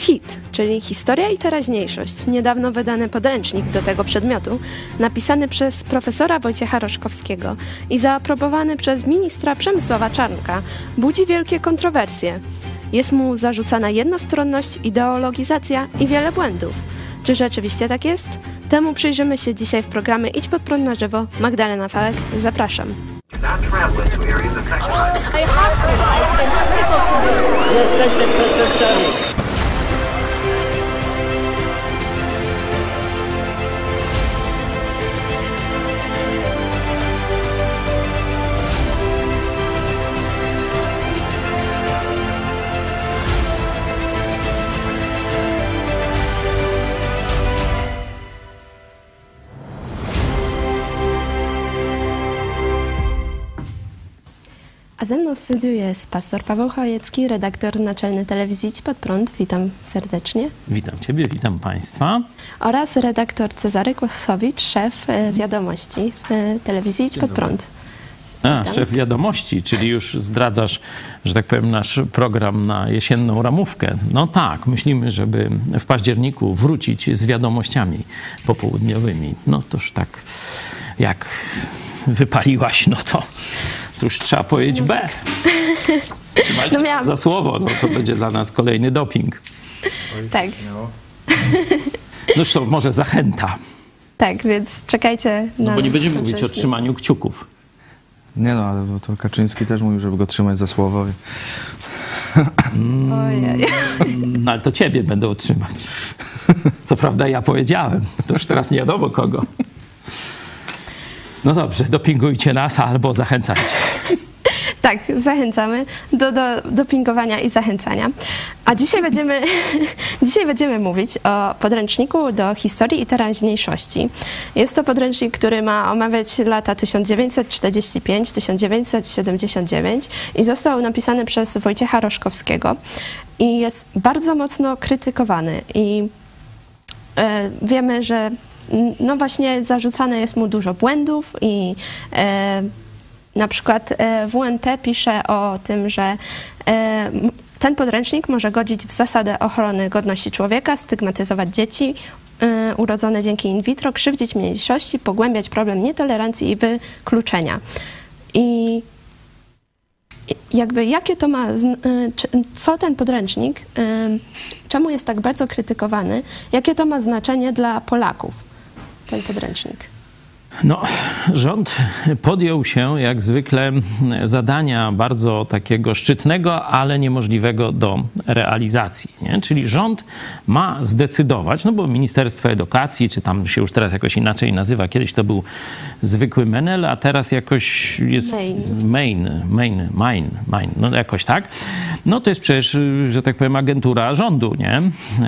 HIT, czyli Historia i teraźniejszość, niedawno wydany podręcznik do tego przedmiotu, napisany przez profesora Wojciecha Roszkowskiego i zaaprobowany przez ministra Przemysława Czarnka, budzi wielkie kontrowersje. Jest mu zarzucana jednostronność, ideologizacja i wiele błędów. Czy rzeczywiście tak jest? Temu przyjrzymy się dzisiaj w programie Idź pod prąd na żywo. Magdalena Fałek, zapraszam. Jesteśmy przestępcami. A ze mną w studiu jest pastor Paweł Chojecki, redaktor naczelny telewizji Idź pod prąd. Witam serdecznie. Witam Ciebie, witam Państwa. Oraz redaktor Cezary Kłosowicz, szef wiadomości w telewizji Idź pod prąd. Witam. Szef wiadomości, czyli już zdradzasz, że tak powiem, nasz program na jesienną ramówkę. No tak, myślimy, żeby w październiku wrócić z wiadomościami popołudniowymi. No toż tak, jak wypaliłaś, no to już trzeba powiedzieć B. Za słowo, no to będzie dla nas kolejny doping. Tak. No to może zachęta. Tak, więc czekajcie na... No bo nie będziemy mówić o trzymaniu kciuków. Nie no, ale to Kaczyński też mówił, żeby go trzymać za słowo. Ojej. No ale to ciebie będą trzymać. Co prawda ja powiedziałem, to już teraz nie wiadomo kogo. No dobrze, dopingujcie nas albo zachęcajcie. Tak, zachęcamy do dopingowania i zachęcania. A dzisiaj będziemy mówić o podręczniku do historii i teraźniejszości. Jest to podręcznik, który ma omawiać lata 1945-1979 i został napisany przez Wojciecha Roszkowskiego i jest bardzo mocno krytykowany. I wiemy, że no właśnie zarzucane jest mu dużo błędów i na przykład WNP pisze o tym, że ten podręcznik może godzić w zasadę ochrony godności człowieka, stygmatyzować dzieci urodzone dzięki in vitro, krzywdzić mniejszości, pogłębiać problem nietolerancji i wykluczenia. I jakby jakie to ma, co ten podręcznik, czemu jest tak bardzo krytykowany, jakie to ma znaczenie dla Polaków, ten podręcznik? No, rząd podjął się jak zwykle zadania bardzo takiego szczytnego, ale niemożliwego do realizacji. Nie? Czyli rząd ma zdecydować, no bo Ministerstwo Edukacji, czy tam się już teraz jakoś inaczej nazywa, kiedyś to był zwykły Menel, a teraz jakoś jest Main, no jakoś tak. No to jest przecież, że tak powiem, agentura rządu, nie?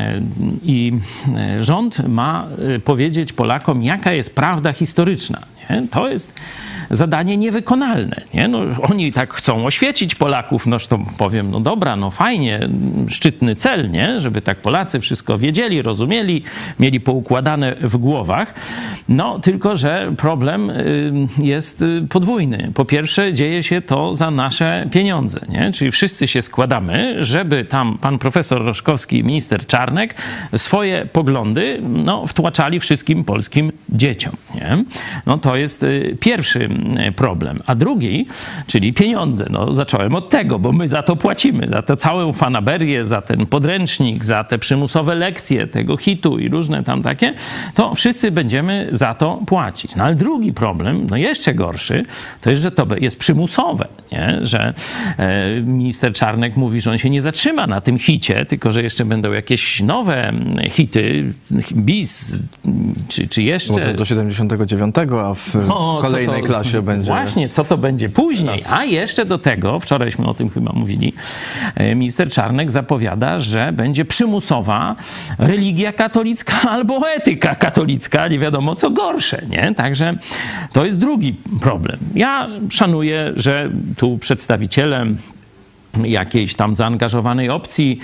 I rząd ma powiedzieć Polakom, jaka jest prawda historyczna. Nie? To jest zadanie niewykonalne. Nie? No, oni tak chcą oświecić Polaków, no to powiem, no dobra, no fajnie, szczytny cel, nie? Żeby tak Polacy wszystko wiedzieli, rozumieli, mieli poukładane w głowach. No tylko, że problem jest podwójny. Po pierwsze, dzieje się to za nasze pieniądze, nie? Czyli wszyscy się składamy, żeby tam pan profesor Roszkowski i minister Czarnek swoje poglądy no, wtłaczali wszystkim polskim dzieciom. Nie? No to jest pierwszy problem. A drugi, czyli pieniądze. No, zacząłem od tego, bo my za to płacimy, za tę całą fanaberię, za ten podręcznik, za te przymusowe lekcje tego hitu i różne tam takie, to wszyscy będziemy za to płacić. No ale drugi problem, no jeszcze gorszy, to jest, że to jest przymusowe, nie? Że minister Czarnek mówi, że on się nie zatrzyma na tym hicie, tylko że jeszcze będą jakieś nowe hity, bis, czy jeszcze... Bo to jest do 79, a w kolejnej klasie będzie... Właśnie, co to będzie później. A jeszcze do tego, wczorajśmy o tym chyba mówili, minister Czarnek zapowiada, że będzie przymusowa religia katolicka albo etyka katolicka, nie wiadomo co gorsze, nie? Także to jest drugi problem. Ja szanuję, że tu przedstawiciele jakiejś tam zaangażowanej opcji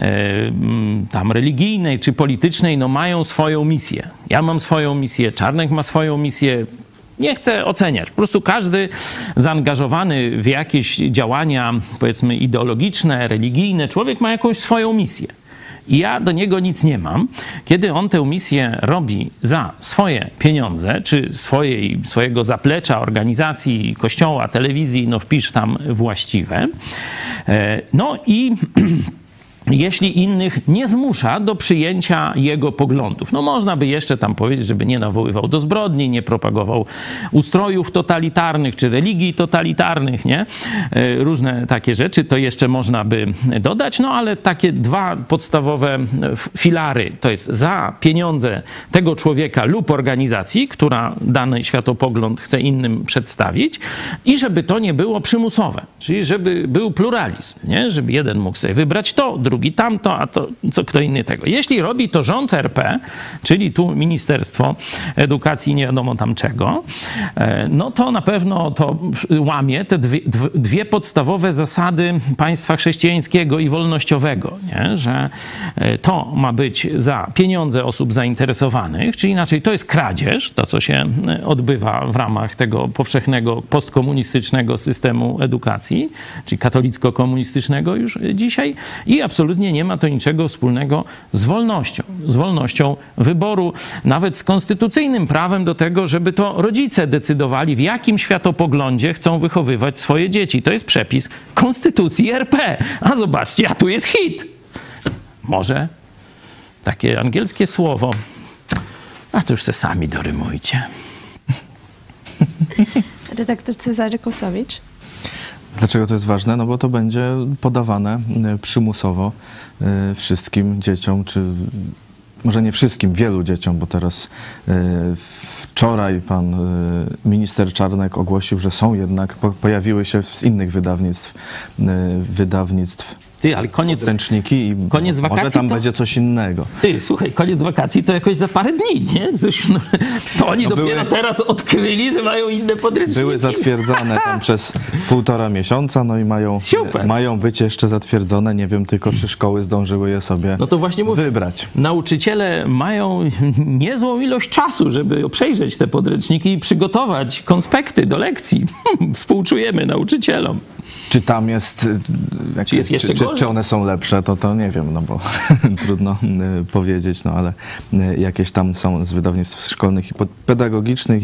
tam religijnej czy politycznej, no mają swoją misję. Ja mam swoją misję, Czarnek ma swoją misję. Nie chcę oceniać. Po prostu każdy zaangażowany w jakieś działania, powiedzmy, ideologiczne, religijne, człowiek ma jakąś swoją misję. i ja do niego nic nie mam, kiedy on tę misję robi za swoje pieniądze, czy swojego zaplecza, organizacji, kościoła, telewizji, no wpisz tam właściwe. No i jeśli innych nie zmusza do przyjęcia jego poglądów. No można by jeszcze tam powiedzieć, żeby nie nawoływał do zbrodni, nie propagował ustrojów totalitarnych czy religii totalitarnych, nie? Różne takie rzeczy to jeszcze można by dodać, no ale takie dwa podstawowe filary to jest za pieniądze tego człowieka lub organizacji, która dany światopogląd chce innym przedstawić i żeby to nie było przymusowe, czyli żeby był pluralizm, nie? Żeby jeden mógł sobie wybrać to, drugi tamto, a to co kto inny tego. Jeśli robi to rząd RP, czyli tu Ministerstwo Edukacji nie wiadomo tam czego, no to na pewno to łamie te dwie podstawowe zasady państwa chrześcijańskiego i wolnościowego, nie? Że to ma być za pieniądze osób zainteresowanych, czyli inaczej to jest kradzież, to co się odbywa w ramach tego powszechnego postkomunistycznego systemu edukacji, czyli katolicko-komunistycznego już dzisiaj i absolutnie nie ma to niczego wspólnego z wolnością wyboru, nawet z konstytucyjnym prawem do tego, żeby to rodzice decydowali, w jakim światopoglądzie chcą wychowywać swoje dzieci. To jest przepis Konstytucji RP. A zobaczcie, a tu jest hit. Może takie angielskie słowo, a to już se sami dorymujcie. Redaktor Cezary Kłosowicz. Dlaczego to jest ważne? No bo to będzie podawane przymusowo wszystkim dzieciom, czy może nie wszystkim, wielu dzieciom, bo teraz wczoraj pan minister Czarnek ogłosił, że są jednak, pojawiły się z innych wydawnictw Ty, ale koniec może wakacji tam będzie coś innego. Ty, słuchaj, koniec wakacji to jakoś za parę dni, nie? To oni dopiero teraz odkryli, że mają inne podręczniki. Były zatwierdzane tam przez 1,5 miesiąca, no i mają być jeszcze zatwierdzone. Nie wiem tylko, czy szkoły zdążyły je sobie no to właśnie wybrać. Nauczyciele mają niezłą ilość czasu, żeby przejrzeć te podręczniki i przygotować konspekty do lekcji. Współczujemy nauczycielom. Czy tam jest, czy one są lepsze, to nie wiem, no bo trudno powiedzieć, no ale jakieś tam są z wydawnictw szkolnych i pedagogicznych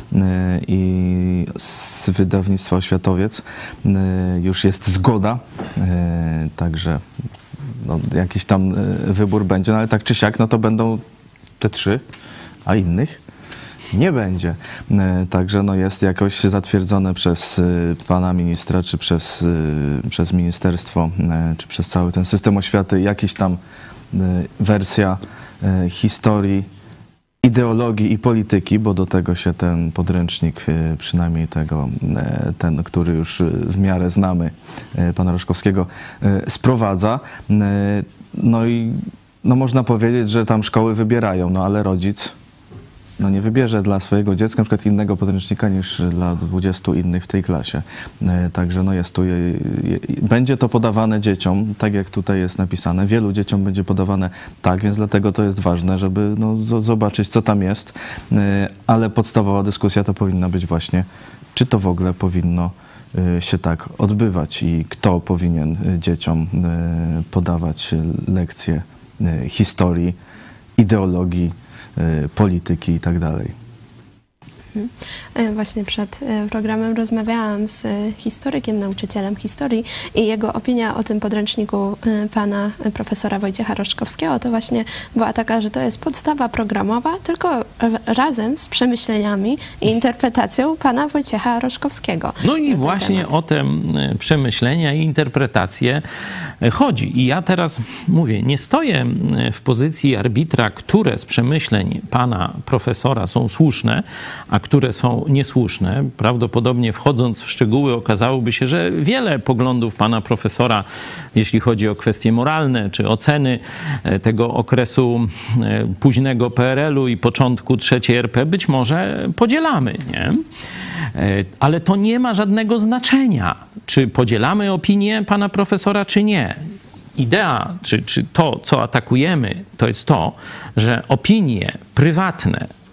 i z wydawnictwa Oświatowiec już jest zgoda, także no, jakiś tam wybór będzie, no ale tak czy siak, no to będą te 3, a innych nie będzie. Także no jest jakoś zatwierdzone przez pana ministra, czy przez ministerstwo, czy przez cały ten system oświaty, jakiś tam wersja historii, ideologii i polityki, bo do tego się ten podręcznik, przynajmniej ten, który już w miarę znamy, pana Roszkowskiego, sprowadza. No i no można powiedzieć, że tam szkoły wybierają, no ale rodzic nie wybierze dla swojego dziecka na przykład innego podręcznika niż dla 20 innych w tej klasie. Także no jest tu, będzie to podawane dzieciom, tak jak tutaj jest napisane. Wielu dzieciom będzie podawane tak, więc dlatego to jest ważne, żeby no, zobaczyć, co tam jest. Ale podstawowa dyskusja to powinna być właśnie, czy to w ogóle powinno się tak odbywać i kto powinien dzieciom podawać lekcje historii, ideologii, polityki i tak dalej. Właśnie przed programem rozmawiałam z historykiem, nauczycielem historii i jego opinia o tym podręczniku pana profesora Wojciecha Roszkowskiego to właśnie była taka, że to jest podstawa programowa, tylko razem z przemyśleniami i interpretacją pana Wojciecha Roszkowskiego. No i właśnie o te przemyślenia i interpretacje chodzi. I ja teraz mówię, nie stoję w pozycji arbitra, które z przemyśleń pana profesora są słuszne, a które są niesłuszne. Prawdopodobnie wchodząc w szczegóły okazałoby się, że wiele poglądów pana profesora, jeśli chodzi o kwestie moralne czy oceny tego okresu późnego PRL-u i początku III RP być może podzielamy, nie? Ale to nie ma żadnego znaczenia, czy podzielamy opinię pana profesora, czy nie. Idea, czy to, co atakujemy, to jest to, że opinie prywatne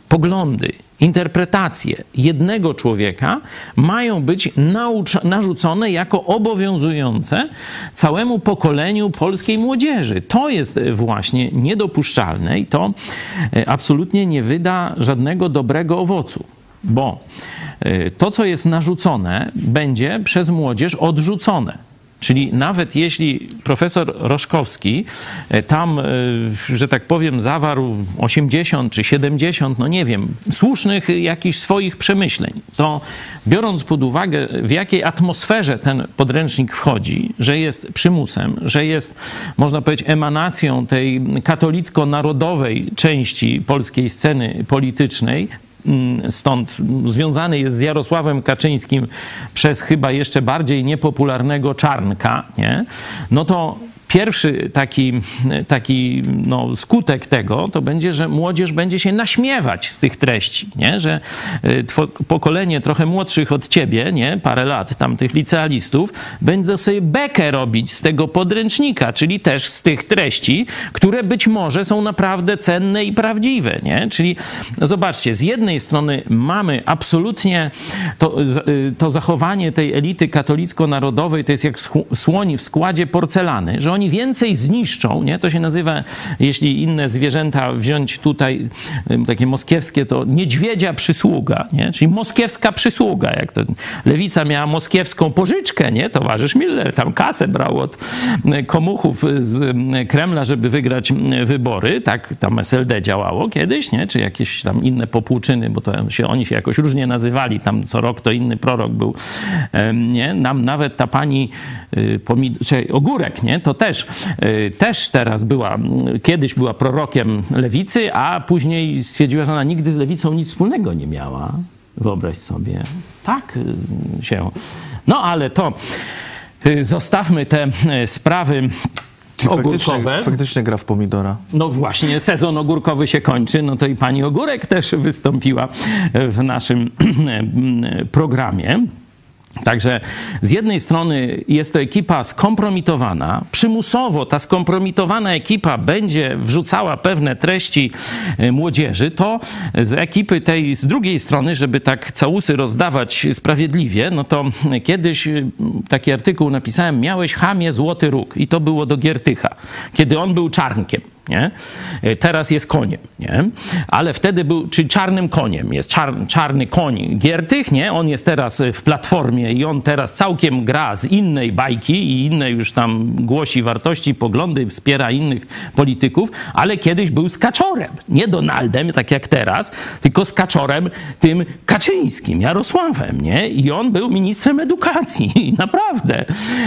poglądy, interpretacje jednego człowieka mają być narzucone jako obowiązujące całemu pokoleniu polskiej młodzieży. To jest właśnie niedopuszczalne i to absolutnie nie wyda żadnego dobrego owocu, bo to, co jest narzucone, będzie przez młodzież odrzucone. Czyli nawet jeśli profesor Roszkowski tam, że tak powiem, zawarł 80 czy 70, no nie wiem, słusznych jakichś swoich przemyśleń, to biorąc pod uwagę, w jakiej atmosferze ten podręcznik wchodzi, że jest przymusem, że jest, można powiedzieć, emanacją tej katolicko-narodowej części polskiej sceny politycznej, stąd związany jest z Jarosławem Kaczyńskim przez chyba jeszcze bardziej niepopularnego Czarnka, nie? No to pierwszy taki skutek tego to będzie, że młodzież będzie się naśmiewać z tych treści, nie? Że pokolenie trochę młodszych od ciebie, nie? Parę lat tamtych licealistów, będą sobie bekę robić z tego podręcznika, czyli też z tych treści, które być może są naprawdę cenne i prawdziwe, nie? Czyli zobaczcie, z jednej strony mamy absolutnie to zachowanie tej elity katolicko-narodowej, to jest jak słoni w składzie porcelany, że oni więcej zniszczą, nie? To się nazywa, jeśli inne zwierzęta wziąć tutaj, takie moskiewskie, to niedźwiedzia przysługa, nie? Czyli moskiewska przysługa. Jak to lewica miała moskiewską pożyczkę, nie? Towarzysz Miller tam kasę brał od komuchów z Kremla, żeby wygrać wybory. Tak tam SLD działało kiedyś, nie? Czy jakieś tam inne popłuczyny, bo to oni się jakoś różnie nazywali. Tam co rok to inny prorok był, nie? Nam nawet ta pani Ogórek, nie? To też teraz kiedyś była prorokiem lewicy, a później stwierdziła, że ona nigdy z lewicą nic wspólnego nie miała. Wyobraź sobie. Tak się... No ale to zostawmy te sprawy ogórkowe. Faktycznie gra w pomidora. No właśnie, sezon ogórkowy się kończy, no to i pani Ogórek też wystąpiła w naszym programie. Także z jednej strony jest to ekipa skompromitowana. Przymusowo ta skompromitowana ekipa będzie wrzucała pewne treści młodzieży. To z ekipy tej z drugiej strony, żeby tak całusy rozdawać sprawiedliwie, no to kiedyś taki artykuł napisałem: miałeś, chamie, złoty róg. I to było do Giertycha, kiedy on był Czarnkiem. Nie? Teraz jest koniem, nie? Ale wtedy był, czyli czarnym koniem, jest czarny koń Giertych, nie? On jest teraz w Platformie i on teraz całkiem gra z innej bajki i inne już tam głosi wartości, poglądy, wspiera innych polityków, ale kiedyś był z Kaczorem, nie Donaldem, tak jak teraz, tylko z Kaczorem tym Kaczyńskim, Jarosławem, nie? I on był ministrem edukacji, naprawdę.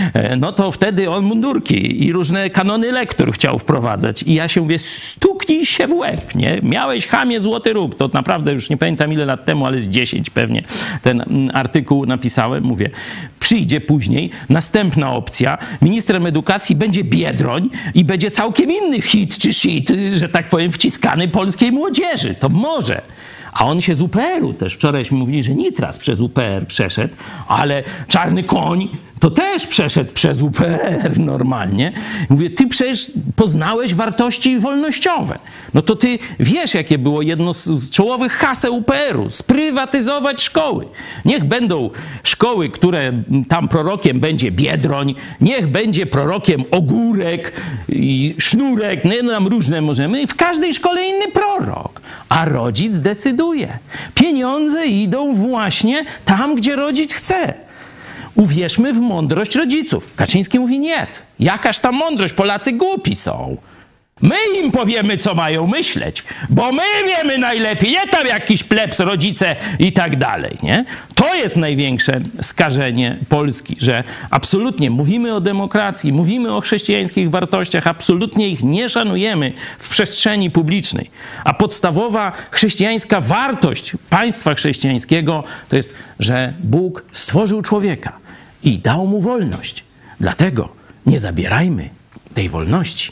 No to wtedy on mundurki i różne kanony lektur chciał wprowadzać i ja się mówię, stuknij się w łeb, nie? Miałeś, chamie, złoty róg. To naprawdę już nie pamiętam ile lat temu, ale z 10 pewnie ten artykuł napisałem. Mówię, przyjdzie później następna opcja. Ministrem edukacji będzie Biedroń i będzie całkiem inny hit czy shit, że tak powiem, wciskany polskiej młodzieży. To może. A on się z UPR-u też. Wczorajśmy mówili, że Nitras przez UPR przeszedł, ale Czarny Koń to też przeszedł przez UPR normalnie. Mówię, ty przecież poznałeś wartości wolnościowe. No to ty wiesz, jakie było jedno z czołowych haseł UPR-u. Sprywatyzować szkoły. Niech będą szkoły, które tam prorokiem będzie Biedroń, niech będzie prorokiem Ogórek i Sznurek, no nam różne możemy. W każdej szkole inny prorok. A rodzic decyduje. Pieniądze idą właśnie tam, gdzie rodzic chce. Uwierzmy w mądrość rodziców. Kaczyński mówi nie. Jakaż tam mądrość? Polacy głupi są. My im powiemy, co mają myśleć, bo my wiemy najlepiej, nie tam jakiś plebs, rodzice i tak dalej, nie? To jest największe skażenie Polski, że absolutnie mówimy o demokracji, mówimy o chrześcijańskich wartościach, absolutnie ich nie szanujemy w przestrzeni publicznej. A podstawowa chrześcijańska wartość państwa chrześcijańskiego to jest, że Bóg stworzył człowieka i dał mu wolność. Dlatego nie zabierajmy tej wolności.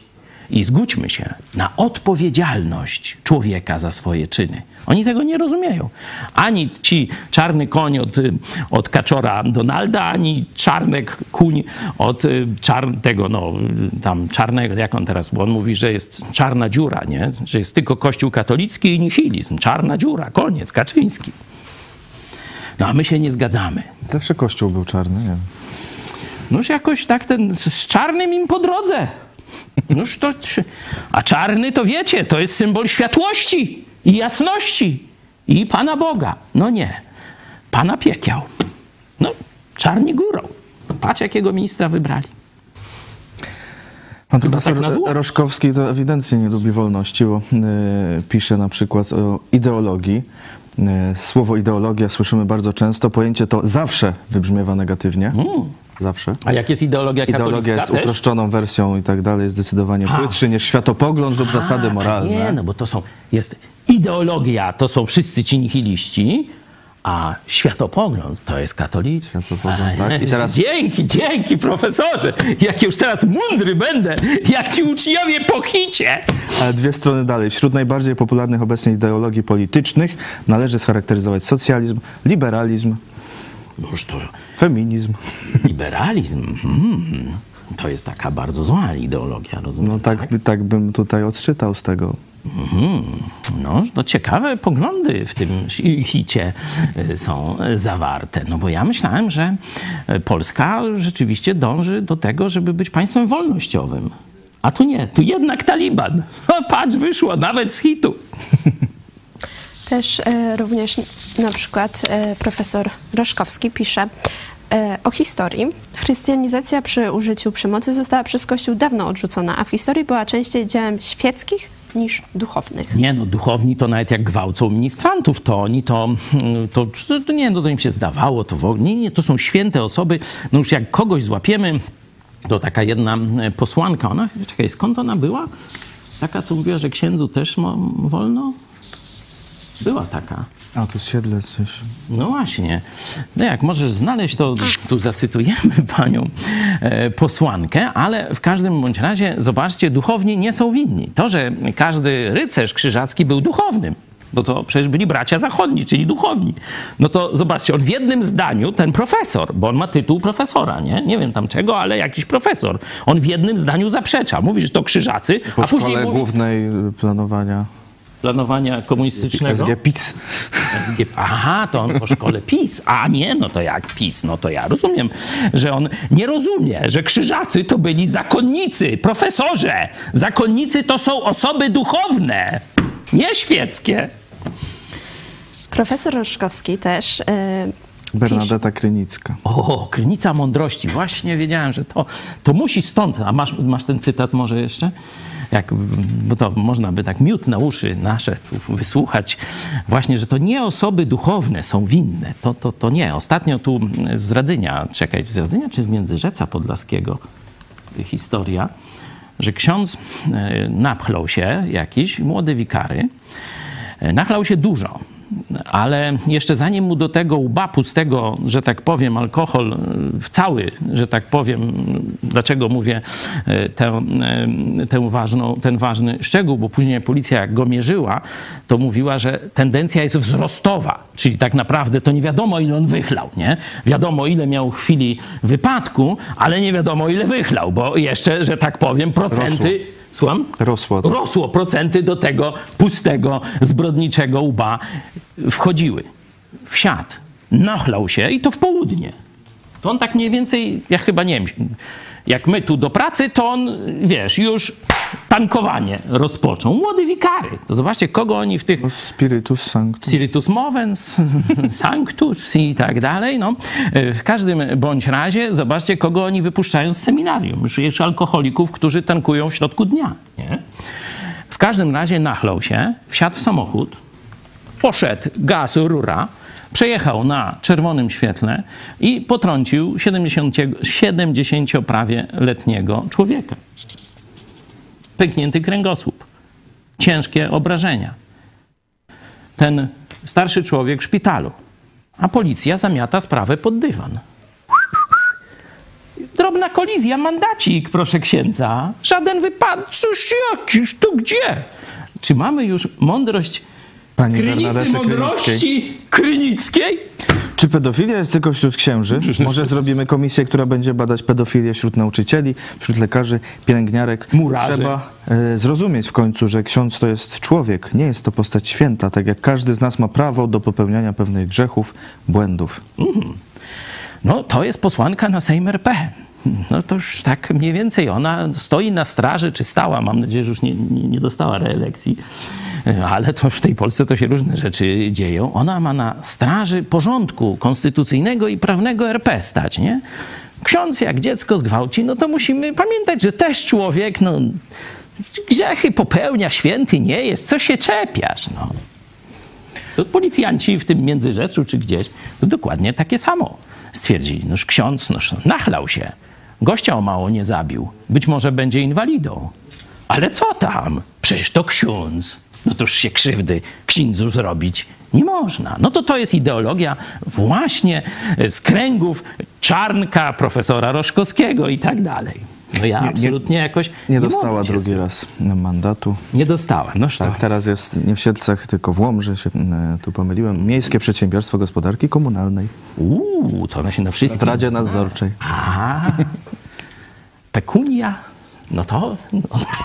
i zgódźmy się na odpowiedzialność człowieka za swoje czyny. Oni tego nie rozumieją. Ani ci czarny koń od kaczora Donalda, ani czarnek kuń od tego, no tam czarnego, jak on teraz, bo on mówi, że jest czarna dziura, nie? Że jest tylko Kościół katolicki i nihilizm. Czarna dziura, koniec, Kaczyński. No a my się nie zgadzamy. Zawsze Kościół był czarny, nie? Noż jakoś tak z czarnym im po drodze. Noż to, a czarny to wiecie, to jest symbol światłości i jasności i Pana Boga. No nie, Pana piekieł. No, czarni górą. Patrz, jakiego ministra wybrali. Pan profesor Roszkowski to ewidentnie nie lubi wolności, bo pisze na przykład o ideologii. Słowo ideologia słyszymy bardzo często. Pojęcie to zawsze wybrzmiewa negatywnie. Zawsze. A jak jest ideologia katolicka? Ideologia jest też? uproszczoną wersją i tak dalej, zdecydowanie płytszy niż światopogląd lub zasady moralne. Nie, no bo jest ideologia, to są wszyscy ci nihiliści, a światopogląd to jest katolicki. Tak? I teraz... Dzięki profesorze, jak już teraz mądry będę, jak ci uczniowie pochicie. Ale dwie strony dalej. Wśród najbardziej popularnych obecnie ideologii politycznych należy scharakteryzować socjalizm, liberalizm, feminizm. Liberalizm? To jest taka bardzo zła ideologia, rozumiem? No tak bym tutaj odczytał z tego. No, to ciekawe poglądy w tym hicie są zawarte. No bo ja myślałem, że Polska rzeczywiście dąży do tego, żeby być państwem wolnościowym. A tu nie, tu jednak Taliban. O, patrz, wyszło nawet z hitu. Też również na przykład profesor Roszkowski pisze o historii. Chrystianizacja przy użyciu przemocy została przez Kościół dawno odrzucona, a w historii była częściej dziełem świeckich niż duchownych. Nie no, duchowni to nawet jak gwałcą ministrantów, to oni to im się zdawało, to w ogóle, nie, to są święte osoby. No już jak kogoś złapiemy, to taka jedna posłanka, ona, czekaj, skąd ona była? Taka, co mówiła, że księdzu też wolno? Była taka. A, to z Siedlec coś. No właśnie. No jak możesz znaleźć, to tu zacytujemy panią posłankę, ale w każdym bądź razie, zobaczcie, duchowni nie są winni. To, że każdy rycerz krzyżacki był duchownym, no to przecież byli bracia zachodni, czyli duchowni. No to zobaczcie, on w jednym zdaniu, ten profesor, bo on ma tytuł profesora, nie wiem tam czego, ale jakiś profesor, on w jednym zdaniu zaprzecza. Mówi, że to krzyżacy, po a później mówi... głównej planowania komunistycznego? SG-PiS. Aha, to on po szkole PiS. A nie, no to jak PiS? No to ja rozumiem, że on nie rozumie, że krzyżacy to byli zakonnicy. Profesorze, zakonnicy to są osoby duchowne, nie świeckie. Profesor Roszkowski też Bernadeta Krynicka. O, Krynica Mądrości. Właśnie wiedziałem, że to musi stąd. A masz ten cytat może jeszcze? Bo to można by tak miód na uszy nasze wysłuchać. Właśnie, że to nie osoby duchowne są winne. To nie. Ostatnio tu z Radzynia czy z Międzyrzeca Podlaskiego historia, że ksiądz napchlał się jakiś, młody wikary, nachlał się dużo. Ale jeszcze zanim mu do tego łba pustego, że tak powiem, alkohol cały, że tak powiem, dlaczego mówię ten ważny szczegół, bo później policja jak go mierzyła, to mówiła, że tendencja jest wzrostowa, czyli tak naprawdę to nie wiadomo ile on wychlał, nie? Wiadomo ile miał w chwili wypadku, ale nie wiadomo ile wychlał, bo jeszcze, że tak powiem, procenty... Słucham? Rosło. Procenty do tego pustego, zbrodniczego łba wchodziły. Wsiadł, nachlał się i to w południe. To on tak mniej więcej, ja chyba nie wiem, jak my tu do pracy, to on, wiesz, już tankowanie rozpoczął. Młody wikary. To zobaczcie, kogo oni w tych... Spiritus Sanctus. Spiritus Movens, Sanctus i tak dalej. No. W każdym bądź razie, zobaczcie, kogo oni wypuszczają z seminarium. Już jest alkoholików, którzy tankują w środku dnia. Nie? W każdym razie nachlał się, wsiadł w samochód, poszedł, gaz, rura, przejechał na czerwonym świetle i potrącił 70 prawie letniego człowieka. Pęknięty kręgosłup, ciężkie obrażenia. Ten starszy człowiek w szpitalu, a policja zamiata sprawę pod dywan. drobna kolizja, mandacik, proszę księdza. Żaden wypadek, cóż jakiś, to gdzie? Czy mamy już mądrość Krynicy mądrości krynickiej? Czy pedofilia jest tylko wśród księży? Może zrobimy komisję, która będzie badać pedofilię wśród nauczycieli, wśród lekarzy, pielęgniarek. Murarzy. Trzeba zrozumieć w końcu, że ksiądz to jest człowiek, nie jest to postać święta, tak jak każdy z nas ma prawo do popełniania pewnych grzechów, błędów. No to jest posłanka na Sejm RP. No to już tak mniej więcej ona stoi na straży, czy stała, mam nadzieję, że już nie dostała reelekcji, ale to w tej Polsce to się różne rzeczy dzieją. Ona ma na straży porządku konstytucyjnego i prawnego RP stać, nie? Ksiądz jak dziecko zgwałci, no to musimy pamiętać, że też człowiek, no grzechy popełnia, święty nie jest, co się czepiasz, no. To policjanci w tym Międzyrzeczu czy gdzieś, to dokładnie takie samo stwierdzili. Noż ksiądz nachlał się, gościa o mało nie zabił, być może będzie inwalidą. Ale co tam? Przecież to ksiądz. No toż się krzywdy księdzu zrobić nie można. No to jest ideologia właśnie z kręgów Czarnka, profesora Roszkowskiego i tak dalej. No ja absolutnie jakoś nie dostała drugi raz mandatu. Nie dostała. No tak, teraz jest nie w Siedlcach, tylko w Łomży, się tu pomyliłem. Miejskie Przedsiębiorstwo Gospodarki Komunalnej. To ona się na wszystkim... W Radzie Nadzorczej. Pekunia? No to... No.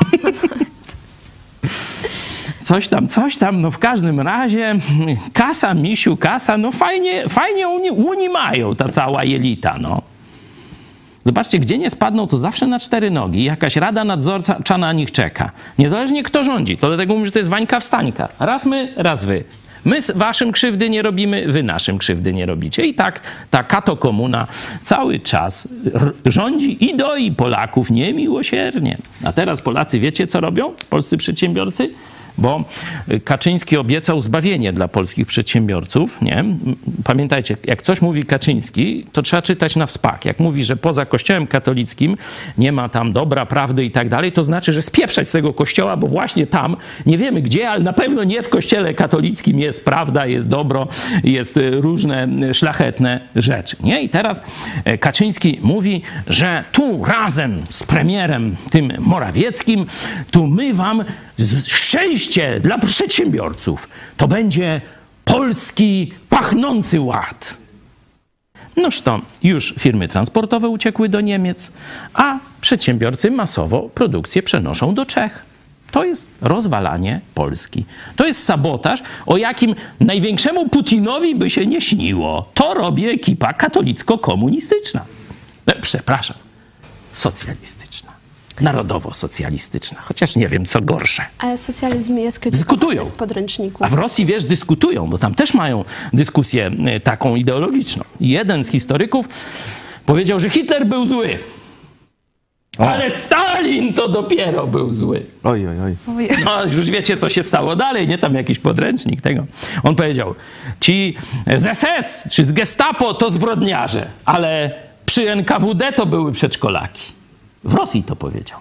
Coś tam, no w każdym razie kasa, misiu, kasa, no fajnie oni mają, ta cała jelita, no. Zobaczcie, gdzie nie spadną, to zawsze na 4 nogi. Jakaś rada nadzorcza na nich czeka. Niezależnie kto rządzi, to dlatego mówię, że to jest Wańka wstańka. Raz my, raz wy. My waszym krzywdy nie robimy, wy naszym krzywdy nie robicie. I tak ta katokomuna cały czas rządzi i doi Polaków niemiłosiernie. A teraz Polacy wiecie, co robią? Polscy przedsiębiorcy? Bo Kaczyński obiecał zbawienie dla polskich przedsiębiorców, nie? Pamiętajcie, jak coś mówi Kaczyński, to trzeba czytać na wspak. Jak mówi, że poza kościołem katolickim nie ma tam dobra, prawdy i tak dalej, to znaczy, że spieprzać z tego kościoła, bo właśnie tam, nie wiemy gdzie, ale na pewno nie w kościele katolickim jest prawda, jest dobro, jest różne szlachetne rzeczy, nie? I teraz Kaczyński mówi, że tu razem z premierem tym Morawieckim, tu my wam szczęście dla przedsiębiorców. To będzie polski pachnący ład. Noż to już firmy transportowe uciekły do Niemiec, a przedsiębiorcy masowo produkcję przenoszą do Czech. To jest rozwalanie Polski. To jest sabotaż, o jakim największemu Putinowi by się nie śniło. To robi ekipa katolicko-komunistyczna. Przepraszam, socjalistyczna. Narodowo-socjalistyczna, chociaż nie wiem, co gorsze. Ale socjalizm jest krytykowany w podręczniku. A w Rosji, wiesz, dyskutują, bo tam też mają dyskusję taką ideologiczną. Jeden z historyków powiedział, że Hitler był zły. Ale Stalin to dopiero był zły. Oj. No, już wiecie, co się stało dalej, nie? Tam jakiś podręcznik tego. On powiedział, ci z SS czy z Gestapo to zbrodniarze, ale przy NKWD to były przedszkolaki. W Rosji to powiedział.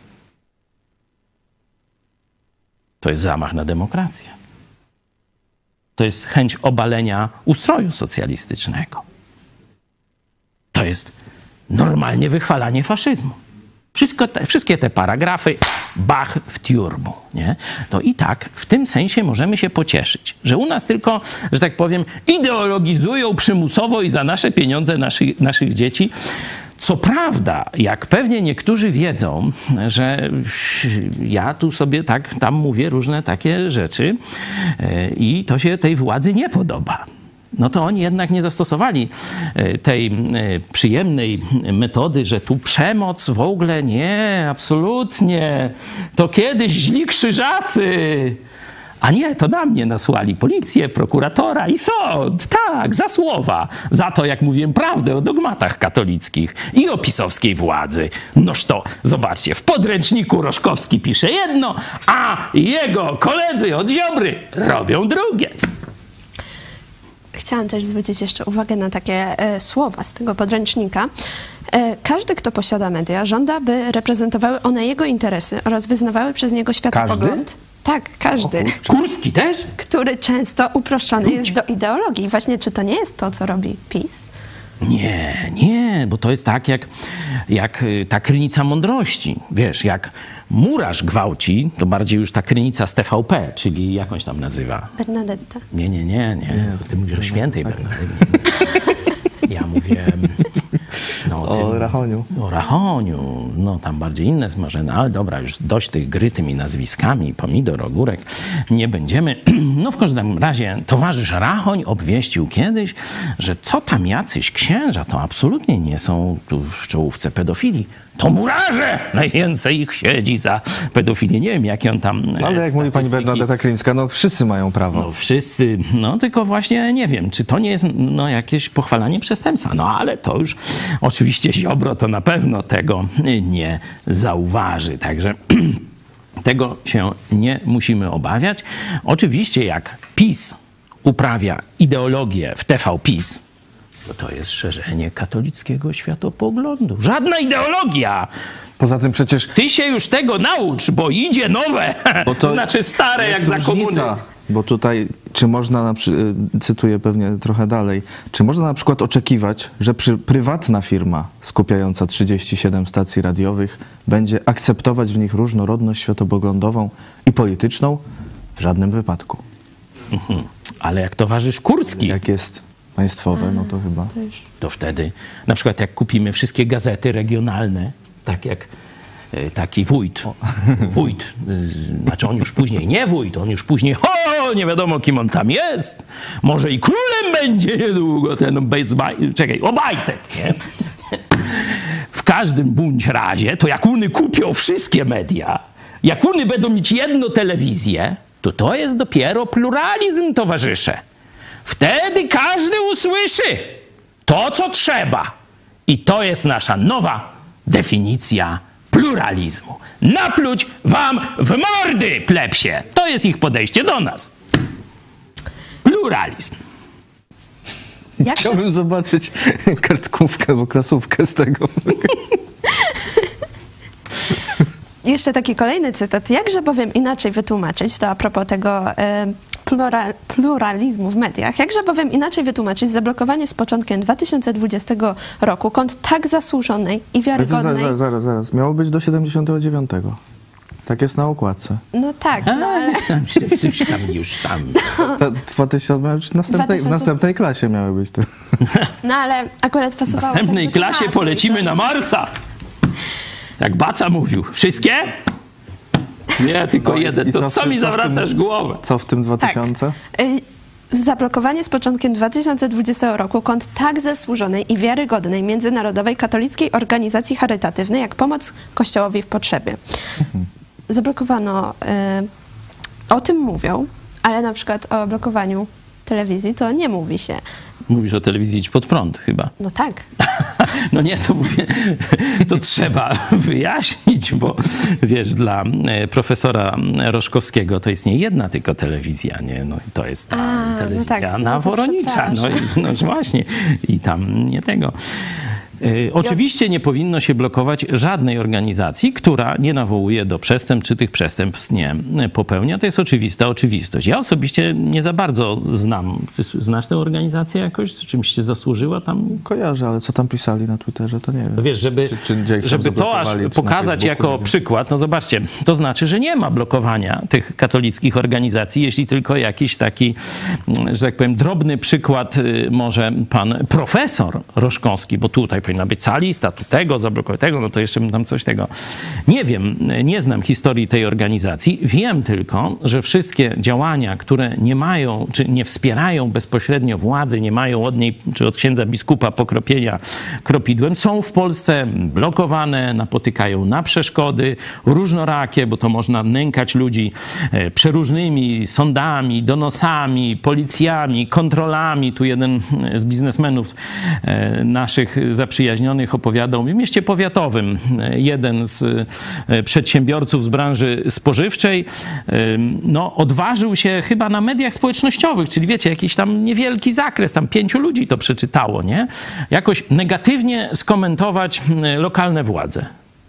To jest zamach na demokrację. To jest chęć obalenia ustroju socjalistycznego. To jest normalnie wychwalanie faszyzmu. Wszystkie te paragrafy, bach w tiurmu, nie? To i tak w tym sensie możemy się pocieszyć, że u nas tylko, że tak powiem, ideologizują przymusowo i za nasze pieniądze naszych dzieci. Co prawda, jak pewnie niektórzy wiedzą, że ja tu sobie tak tam mówię różne takie rzeczy i to się tej władzy nie podoba. No to oni jednak nie zastosowali tej przyjemnej metody, że tu przemoc w ogóle nie, absolutnie. To kiedyś źli krzyżacy. A nie, to na mnie nasłali policję, prokuratora i sąd. Tak, za słowa. Za to, jak mówiłem, prawdę o dogmatach katolickich i o pisowskiej władzy. Noż to, zobaczcie, w podręczniku Roszkowski pisze jedno, a jego koledzy od Ziobry robią drugie. Chciałam też zwrócić jeszcze uwagę na takie słowa z tego podręcznika. Każdy, kto posiada media, żąda, by reprezentowały one jego interesy oraz wyznawały przez niego światopogląd. Każdy? Tak, każdy. Kurski też? Który często uproszczony jest do ideologii. Właśnie, czy to nie jest to, co robi PiS? Nie, bo to jest tak jak ta krynica mądrości. Wiesz, jak murarz gwałci, to bardziej już ta krynica z TVP, czyli jak on się tam nazywa? Bernadetta. Nie. Ty mówisz o świętej Bernadetcie. Ja mówię... O Rachoniu. O Rachoniu. No tam bardziej inne smażone, ale dobra, już dość tych gry tymi nazwiskami, pomidor, ogórek, nie będziemy. No w każdym razie towarzysz Rachoń obwieścił kiedyś, że co tam jacyś księża, to absolutnie nie są tu w czołówce pedofilii. To murarze! Najwięcej ich siedzi za pedofilię. Nie wiem, jakie on tam no, ale jak mówi pani Bernadetta Kryńska, no wszyscy mają prawo. No wszyscy, no tylko właśnie nie wiem, czy to nie jest no, jakieś pochwalanie przestępstwa. No ale to już oczywiście Ziobro to na pewno tego nie zauważy. Także tego się nie musimy obawiać. Oczywiście jak PiS uprawia ideologię w TV PiS, to jest szerzenie katolickiego światopoglądu. Żadna ideologia! Poza tym przecież... Ty się już tego naucz, bo idzie nowe, bo to znaczy stare jak za komuny. Bo tutaj, czy można, cytuję pewnie trochę dalej, czy można na przykład oczekiwać, że prywatna firma skupiająca 37 stacji radiowych będzie akceptować w nich różnorodność światopoglądową i polityczną? W żadnym wypadku. Ale jak towarzysz Kurski... Jak jest państwowe, no to chyba... To wtedy, na przykład jak kupimy wszystkie gazety regionalne, tak jak taki wójt, znaczy on już później nie wójt, on już później, nie wiadomo kim on tam jest, może i królem będzie niedługo ten Obajtek, nie? W każdym bądź razie, to jak Uny kupią wszystkie media, jak Uny będą mieć jedną telewizję, to jest dopiero pluralizm, towarzysze. Wtedy każdy usłyszy to, co trzeba. I to jest nasza nowa definicja pluralizmu. Napluć wam w mordy, plebsie. To jest ich podejście do nas. Pluralizm. Chciałbym zobaczyć kartkówkę albo klasówkę z tego. Jeszcze taki kolejny cytat. Jakże bowiem inaczej wytłumaczyć, to a propos tego pluralizmu w mediach, jakże bowiem inaczej wytłumaczyć zablokowanie z początkiem 2020 roku kont tak zasłużonej i wiarygodnej... Zaraz. Miało być do 79. Tak jest na okładce. No tak, no ale... Już tam. W następnej klasie miały być to. No ale akurat pasowało... W następnej klasie polecimy na Marsa. Jak Baca mówił. Wszystkie? Nie, tylko jeden. To co mi zawracasz głowę? Co w tym 2000? Tak. Zablokowanie z początkiem 2020 roku kont tak zasłużonej i wiarygodnej międzynarodowej katolickiej organizacji charytatywnej jak Pomoc Kościołowi w Potrzebie. Zablokowano, o tym mówią, ale na przykład o blokowaniu telewizji to nie mówi się. Mówisz o telewizji Idź Pod Prąd chyba. No tak. No nie, to mówię, to trzeba wyjaśnić, bo wiesz, dla profesora Roszkowskiego to jest nie jedna tylko telewizja, nie? No, to jest ta telewizja na Woronicza. No właśnie. I tam nie tego. Oczywiście nie powinno się blokować żadnej organizacji, która nie nawołuje do przestępstw, czy tych przestępstw nie popełnia. To jest oczywista oczywistość. Ja osobiście nie za bardzo znam. Ty znasz tę organizację jakoś? Czymś się zasłużyła tam? Kojarzę, ale co tam pisali na Twitterze, to nie wiem. Wiesz, żeby to aż pokazać jako przykład, no zobaczcie, to znaczy, że nie ma blokowania tych katolickich organizacji, jeśli tylko jakiś taki, że tak powiem, drobny przykład może pan profesor Roszkowski, bo tutaj powinna być cała lista, tu tego, zablokować tego, no to jeszcze bym tam coś tego. Nie wiem, nie znam historii tej organizacji. Wiem tylko, że wszystkie działania, które nie mają, czy nie wspierają bezpośrednio władzy, nie mają od niej, czy od księdza biskupa pokropienia kropidłem, są w Polsce blokowane, napotykają na przeszkody różnorakie, bo to można nękać ludzi przeróżnymi sądami, donosami, policjami, kontrolami. Tu jeden z biznesmenów naszych zaprzyjaźnionych opowiadał mi w mieście powiatowym. Jeden z przedsiębiorców z branży spożywczej odważył się chyba na mediach społecznościowych, czyli wiecie, jakiś tam niewielki zakres, tam 5 ludzi to przeczytało, nie? Jakoś negatywnie skomentować lokalne władze.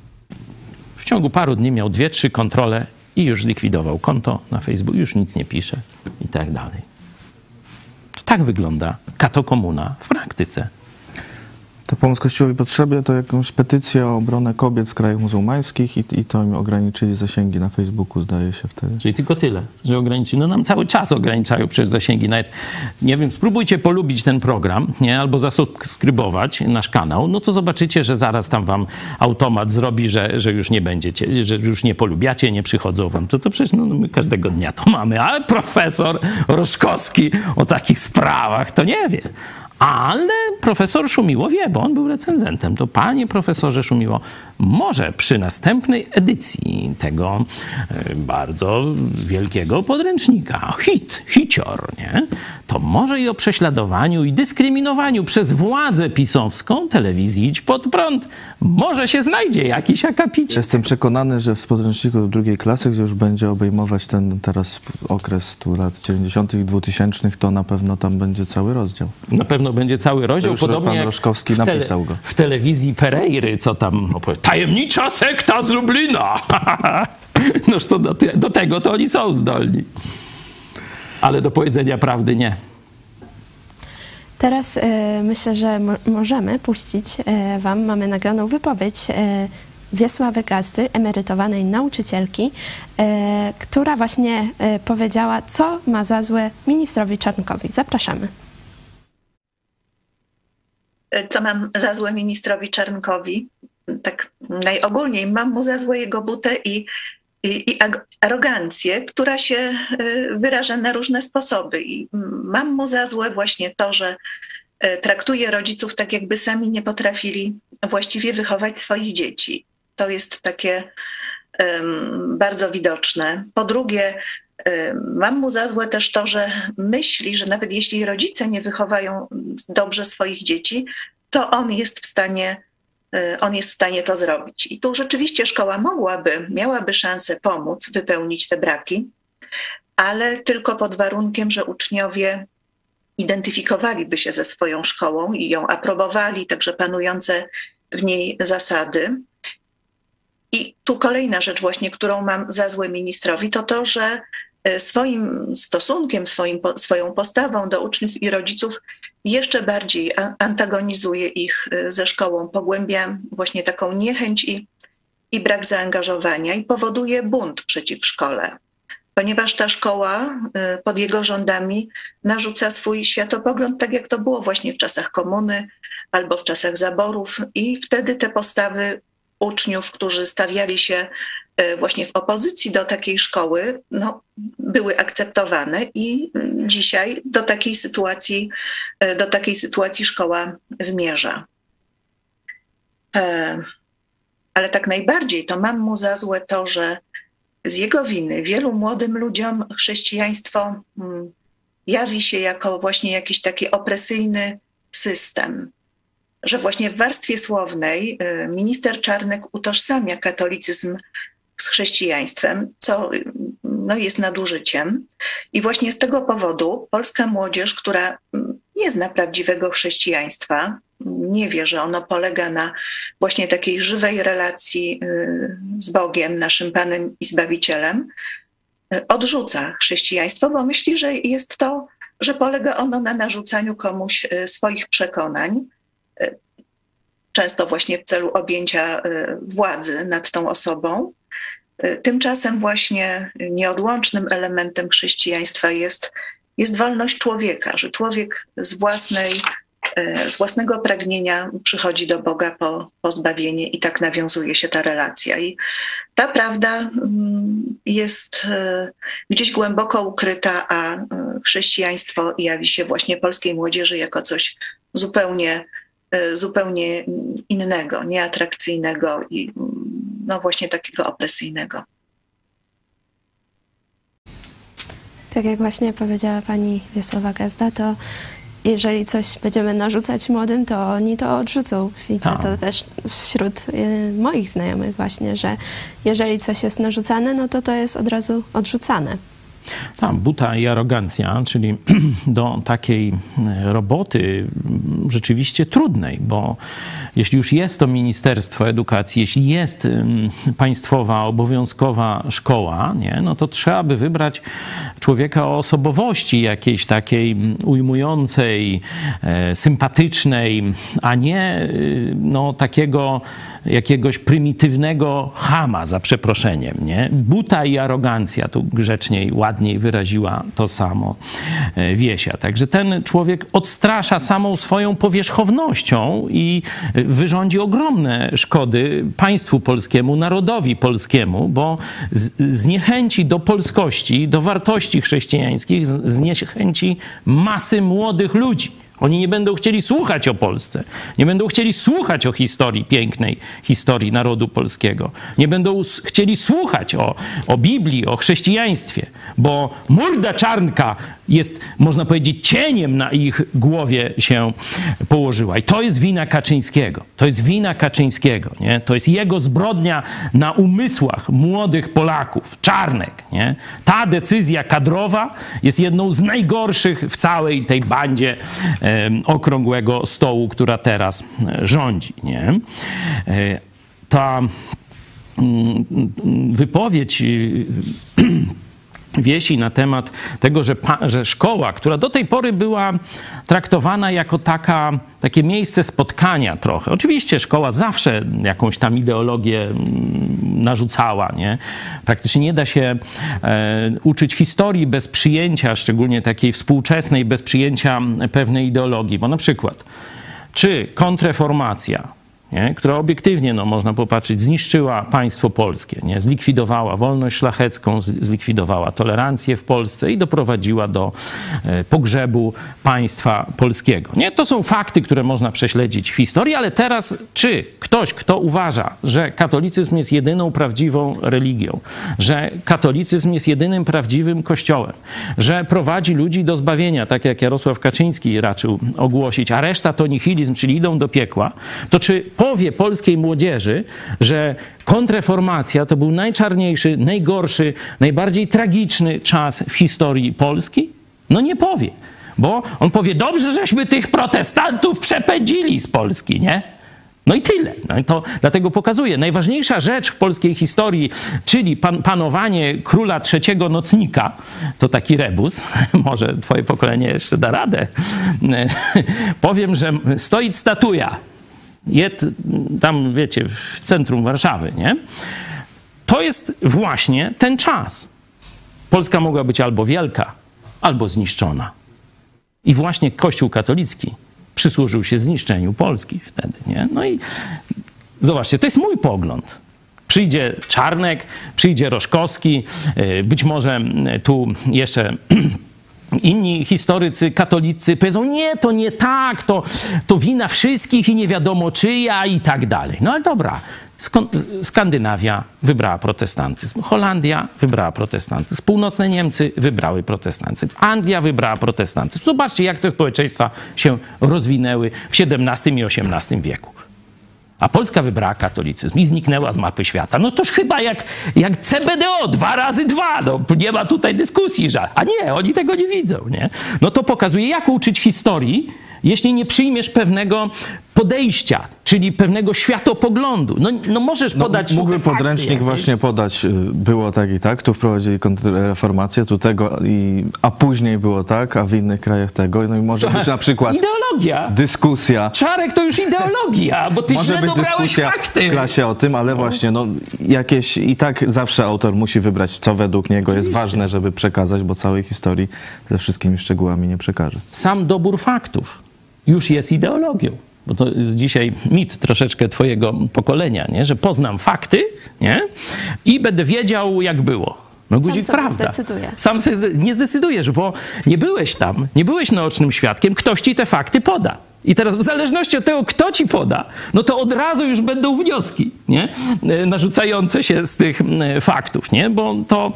W ciągu paru dni miał 2-3 kontrole i już zlikwidował konto na Facebooku, już nic nie pisze i tak dalej. To tak wygląda katokomuna w praktyce. To pomoc Kościołowi potrzebuje to jakąś petycję o obronę kobiet w krajach muzułmańskich i to im ograniczyli zasięgi na Facebooku, zdaje się wtedy. Czyli tylko tyle, że ograniczyli. No nam cały czas ograniczają przecież zasięgi. Nawet, nie wiem, spróbujcie polubić ten program, nie? Albo zasubskrybować nasz kanał, no to zobaczycie, że zaraz tam wam automat zrobi, że już nie będziecie, że już nie polubiacie, nie przychodzą wam. To przecież no, my każdego dnia to mamy. Ale profesor Roszkowski o takich sprawach to nie wie. Ale profesor Szumiło wie, bo on był recenzentem. To panie profesorze Szumiło, może przy następnej edycji tego bardzo wielkiego podręcznika, hicior, nie? To może i o prześladowaniu i dyskryminowaniu przez władzę pisowską telewizji Idź Pod Prąd może się znajdzie jakiś akapit. Jestem przekonany, że w podręczniku do 2. klasy, gdzie już będzie obejmować ten teraz okres 100 lat 90. i 2000, to na pewno tam będzie cały rozdział. Na pewno będzie cały rozdział, podobnie pan Roszkowski napisał go. W telewizji Pereiry, co tam opowiada. Tajemnicza sekta z Lublina! Noż to do tego to oni są zdolni. Ale do powiedzenia prawdy nie. Teraz myślę, że możemy puścić wam, mamy nagraną wypowiedź Wiesławy Gazdy, emerytowanej nauczycielki, która właśnie powiedziała, co ma za złe ministrowi Czarnkowi. Zapraszamy. Co mam za złe ministrowi Czarnkowi? Tak najogólniej mam mu za złe jego butę i arogancję, która się wyraża na różne sposoby. I mam mu za złe właśnie to, że traktuje rodziców tak, jakby sami nie potrafili właściwie wychować swoich dzieci. To jest takie bardzo widoczne. Po drugie, mam mu za złe też to, że myśli, że nawet jeśli rodzice nie wychowają dobrze swoich dzieci, to on jest w stanie to zrobić. I tu rzeczywiście szkoła miałaby szansę pomóc wypełnić te braki, ale tylko pod warunkiem, że uczniowie identyfikowaliby się ze swoją szkołą i ją aprobowali, także panujące w niej zasady. I tu kolejna rzecz właśnie, którą mam za złe ministrowi, to, że swoim stosunkiem, swoją postawą do uczniów i rodziców jeszcze bardziej antagonizuje ich ze szkołą, pogłębia właśnie taką niechęć i brak zaangażowania i powoduje bunt przeciw szkole. Ponieważ ta szkoła pod jego rządami narzuca swój światopogląd, tak jak to było właśnie w czasach komuny albo w czasach zaborów, i wtedy te postawy uczniów, którzy stawiali się właśnie w opozycji do takiej szkoły, były akceptowane i dzisiaj do takiej sytuacji szkoła zmierza. Ale tak najbardziej to mam mu za złe to, że z jego winy wielu młodym ludziom chrześcijaństwo jawi się jako właśnie jakiś taki opresyjny system. Że właśnie w warstwie słownej minister Czarnek utożsamia katolicyzm z chrześcijaństwem, co jest nadużyciem. I właśnie z tego powodu polska młodzież, która nie zna prawdziwego chrześcijaństwa, nie wie, że ono polega na właśnie takiej żywej relacji z Bogiem, naszym Panem i Zbawicielem, odrzuca chrześcijaństwo, bo myśli, że polega ono na narzucaniu komuś swoich przekonań, często właśnie w celu objęcia władzy nad tą osobą. Tymczasem właśnie nieodłącznym elementem chrześcijaństwa jest wolność człowieka, że człowiek z własnego pragnienia przychodzi do Boga po zbawienie i tak nawiązuje się ta relacja. I ta prawda jest gdzieś głęboko ukryta, a chrześcijaństwo jawi się właśnie polskiej młodzieży jako coś zupełnie innego, nieatrakcyjnego i właśnie takiego opresyjnego. Tak jak właśnie powiedziała pani Wiesława Gazda, to jeżeli coś będziemy narzucać młodym, to oni to odrzucą. Widzę to też wśród moich znajomych właśnie, że jeżeli coś jest narzucane, to jest od razu odrzucane. Tam buta i arogancja, czyli do takiej roboty rzeczywiście trudnej, bo jeśli już jest to Ministerstwo Edukacji, jeśli jest państwowa, obowiązkowa szkoła, nie, no to trzeba by wybrać człowieka o osobowości jakiejś takiej ujmującej, sympatycznej, a nie no, takiego jakiegoś prymitywnego chama, za przeproszeniem, nie? Buta i arogancja, tu grzeczniej, ładniej wyraziła to samo Wiesia. Także ten człowiek odstrasza samą swoją powierzchownością i wyrządzi ogromne szkody państwu polskiemu, narodowi polskiemu, bo zniechęci do polskości, do wartości chrześcijańskich, zniechęci masy młodych ludzi. Oni nie będą chcieli słuchać o Polsce, nie będą chcieli słuchać o historii, pięknej historii narodu polskiego. Nie będą chcieli słuchać o Biblii, o chrześcijaństwie, bo morda czarnka jest, można powiedzieć, cieniem na ich głowie się położyła. I to jest wina Kaczyńskiego. To jest wina Kaczyńskiego, nie? To jest jego zbrodnia na umysłach młodych Polaków. Czarnek, nie? Ta decyzja kadrowa jest jedną z najgorszych w całej tej bandzie okrągłego stołu, która teraz rządzi, nie? Ta wypowiedź Wiesi na temat tego, że szkoła, która do tej pory była traktowana jako takie miejsce spotkania trochę. Oczywiście szkoła zawsze jakąś tam ideologię narzucała, nie? Praktycznie nie da się uczyć historii bez przyjęcia, szczególnie takiej współczesnej, bez przyjęcia pewnej ideologii. Bo na przykład, czy kontrreformacja, nie? Która obiektywnie, no, można popatrzeć, zniszczyła państwo polskie, nie? Zlikwidowała wolność szlachecką, zlikwidowała tolerancję w Polsce i doprowadziła do pogrzebu państwa polskiego. Nie? To są fakty, które można prześledzić w historii, ale teraz czy ktoś, kto uważa, że katolicyzm jest jedyną prawdziwą religią, że katolicyzm jest jedynym prawdziwym kościołem, że prowadzi ludzi do zbawienia, tak jak Jarosław Kaczyński raczył ogłosić, a reszta to nihilizm, czyli idą do piekła, to czy powie polskiej młodzieży, że kontrreformacja to był najczarniejszy, najgorszy, najbardziej tragiczny czas w historii Polski? No nie powie, bo on powie, dobrze, żeśmy tych protestantów przepędzili z Polski, nie? No i tyle. No i to dlatego pokazuje. Najważniejsza rzecz w polskiej historii, czyli panowanie króla trzeciego nocnika, to taki rebus, może twoje pokolenie jeszcze da radę, powiem, że stoi statuja, tam, wiecie, w centrum Warszawy, nie? To jest właśnie ten czas. Polska mogła być albo wielka, albo zniszczona. I właśnie Kościół katolicki przysłużył się zniszczeniu Polski wtedy, nie? No i zobaczcie, to jest mój pogląd. Przyjdzie Czarnek, przyjdzie Roszkowski, być może tu jeszcze inni historycy katolicy powiedzą, nie, to nie tak, to wina wszystkich i nie wiadomo czyja i tak dalej. No ale dobra, Skandynawia wybrała protestantyzm, Holandia wybrała protestantyzm, północne Niemcy wybrały protestantyzm, Anglia wybrała protestantyzm. Zobaczcie, jak te społeczeństwa się rozwinęły w XVII i XVIII wieku. A Polska wybrała katolicyzm i zniknęła z mapy świata. No toż chyba jak CBDO, 2 razy 2, no nie ma tutaj dyskusji, że... A nie, oni tego nie widzą, nie? No to pokazuje, jak uczyć historii, jeśli nie przyjmiesz pewnego podejścia, czyli pewnego światopoglądu. No możesz podać... Mógłby podręcznik właśnie podać, było tak i tak, tu wprowadzili kontrreformację, tu tego, a później było tak, a w innych krajach tego. No i może być na przykład... Ideologia. Dyskusja. Czarek to już ideologia, bo ty źle dobrałeś fakty. W klasie o tym, ale właśnie, no jakieś... I tak zawsze autor musi wybrać, co według niego jest ważne, żeby przekazać, bo całej historii ze wszystkimi szczegółami nie przekaże. Sam dobór faktów już jest ideologią. Bo to jest dzisiaj mit troszeczkę twojego pokolenia, nie? Że poznam fakty, nie? I będę wiedział, jak było. No guzik, prawda. Sam sobie nie zdecydujesz, bo nie byłeś tam, nie byłeś naocznym świadkiem, ktoś ci te fakty poda. I teraz w zależności od tego, kto ci poda, no to od razu już będą wnioski, nie? Narzucające się z tych faktów, nie? Bo to,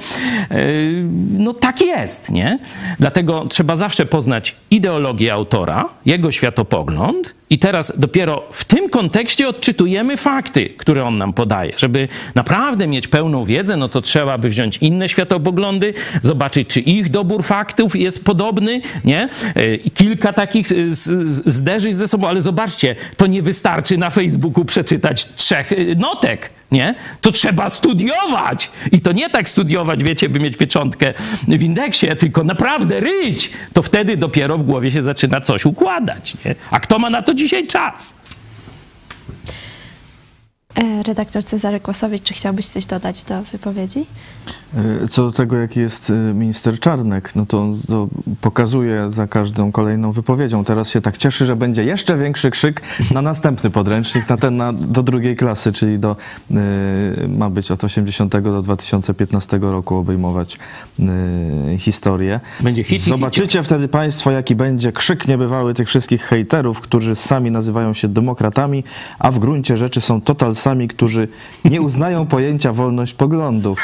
no tak jest, nie? Dlatego trzeba zawsze poznać ideologię autora, jego światopogląd I teraz dopiero w tym kontekście odczytujemy fakty, które on nam podaje. Żeby naprawdę mieć pełną wiedzę, no to trzeba by wziąć inne światopoglądy, zobaczyć, czy ich dobór faktów jest podobny, nie? I kilka takich zderzyć ze sobą, ale zobaczcie, to nie wystarczy na Facebooku przeczytać 3 notek, nie? To trzeba studiować. I to nie tak studiować, wiecie, by mieć pieczątkę w indeksie, tylko naprawdę ryć. To wtedy dopiero w głowie się zaczyna coś układać, nie? A kto ma na to dzisiaj czas? Redaktor Cezary Kłosowicz, czy chciałbyś coś dodać do wypowiedzi? Co do tego, jaki jest minister Czarnek, no to pokazuje za każdą kolejną wypowiedzią. Teraz się tak cieszy, że będzie jeszcze większy krzyk na następny podręcznik, do 2. klasy, czyli ma być od 80 do 2015 roku obejmować historię. Będzie hit. Zobaczycie wtedy państwo, jaki będzie krzyk niebywały tych wszystkich hejterów, którzy sami nazywają się demokratami, a w gruncie rzeczy są totalsami, którzy nie uznają pojęcia wolność poglądów.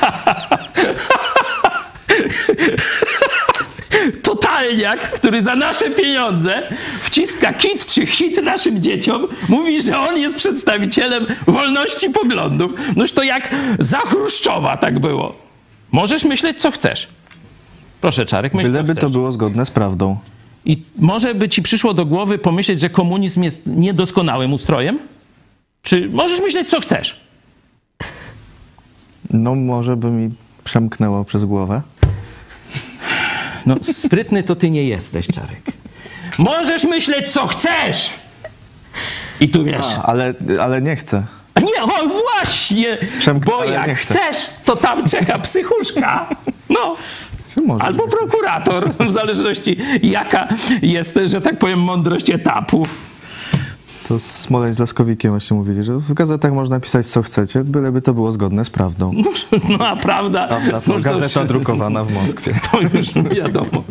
Totalniak, który za nasze pieniądze wciska kit czy hit naszym dzieciom, mówi, że on jest przedstawicielem wolności poglądów. Noż to jak za Chruszczowa tak było. Możesz myśleć, co chcesz. Proszę, Czarek, myśl, byleby to było zgodne z prawdą. I może by ci przyszło do głowy pomyśleć, że komunizm jest niedoskonałym ustrojem? Czy możesz myśleć, co chcesz? No, może by mi przemknęło przez głowę. No, sprytny to ty nie jesteś, Czarek. Możesz myśleć, co chcesz! I tu wiesz... Ale nie chcę. Nie, o właśnie! Bo jak chcesz, to tam czeka psychuszka. No. Albo prokurator, w zależności jaka jest, że tak powiem, mądrość etapu. To Smoleń z Laskowikiem właśnie mówili, że w gazetach można pisać, co chcecie, byleby to było zgodne z prawdą. No a prawda... To gazeta drukowana w Moskwie. To już wiadomo.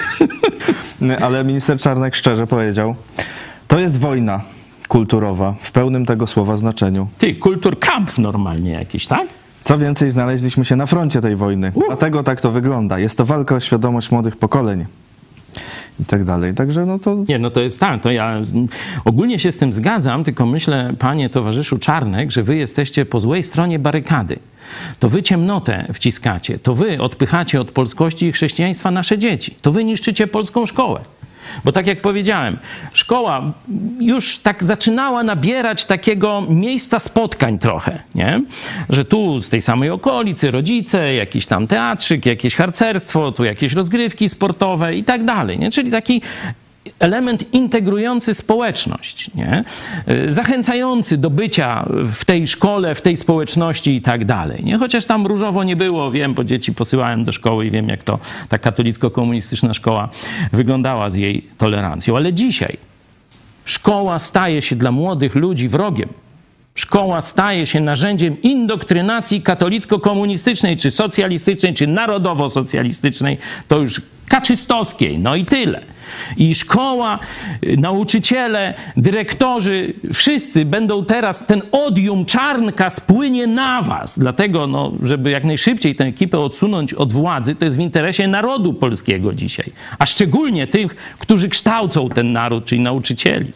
Ale minister Czarnek szczerze powiedział, to jest wojna kulturowa, w pełnym tego słowa znaczeniu. Ty, kulturkampf normalnie jakiś, tak? Co więcej, znaleźliśmy się na froncie tej wojny. Dlatego tak to wygląda. Jest to walka o świadomość młodych pokoleń. I tak dalej. Także no to... Nie, no to jest tak. To ja ogólnie się z tym zgadzam, tylko myślę, panie towarzyszu Czarnek, że wy jesteście po złej stronie barykady. To wy ciemnotę wciskacie. To wy odpychacie od polskości i chrześcijaństwa nasze dzieci. To wy niszczycie polską szkołę. Bo tak jak powiedziałem, szkoła już tak zaczynała nabierać takiego miejsca spotkań trochę, nie? Że tu z tej samej okolicy rodzice, jakiś tam teatrzyk, jakieś harcerstwo, tu jakieś rozgrywki sportowe i tak dalej, nie? Czyli taki element integrujący społeczność, nie? Zachęcający do bycia w tej szkole, w tej społeczności i tak dalej. Nie? Chociaż tam różowo nie było, wiem, bo dzieci posyłałem do szkoły i wiem, jak to ta katolicko-komunistyczna szkoła wyglądała z jej tolerancją. Ale dzisiaj szkoła staje się dla młodych ludzi wrogiem. Szkoła staje się narzędziem indoktrynacji katolicko-komunistycznej, czy socjalistycznej, czy narodowo-socjalistycznej, to już kaczystowskiej, no i tyle. I szkoła, nauczyciele, dyrektorzy, wszyscy będą teraz, ten odium Czarnka spłynie na was. Dlatego, no, żeby jak najszybciej tę ekipę odsunąć od władzy, to jest w interesie narodu polskiego dzisiaj. A szczególnie tych, którzy kształcą ten naród, czyli nauczycieli.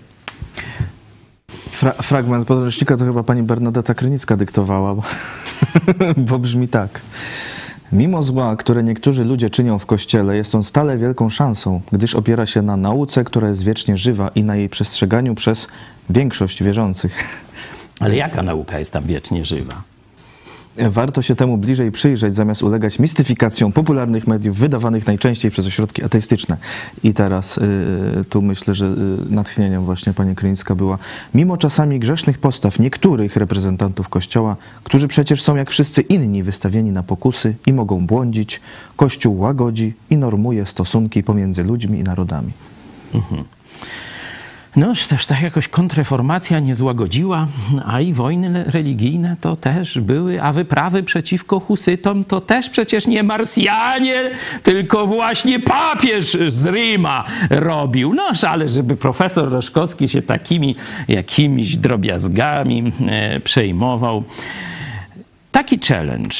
Fragment podręcznika to chyba pani Bernadeta Krynicka dyktowała, bo brzmi tak. Mimo zła, które niektórzy ludzie czynią w Kościele, jest on stale wielką szansą, gdyż opiera się na nauce, która jest wiecznie żywa i na jej przestrzeganiu przez większość wierzących. Ale jaka nauka jest tam wiecznie żywa? Warto się temu bliżej przyjrzeć, zamiast ulegać mistyfikacjom popularnych mediów, wydawanych najczęściej przez ośrodki ateistyczne. I teraz tu myślę, że natchnieniem właśnie pani Krynicka była, mimo czasami grzesznych postaw niektórych reprezentantów Kościoła, którzy przecież są jak wszyscy inni wystawieni na pokusy i mogą błądzić, Kościół łagodzi i normuje stosunki pomiędzy ludźmi i narodami. Mhm. No, też tak jakoś kontrreformacja nie złagodziła, a i wojny religijne to też były, a wyprawy przeciwko husytom to też przecież nie Marsjanie, tylko właśnie papież z Rzyma robił. No, ale żeby profesor Roszkowski się takimi jakimiś drobiazgami przejmował. Taki challenge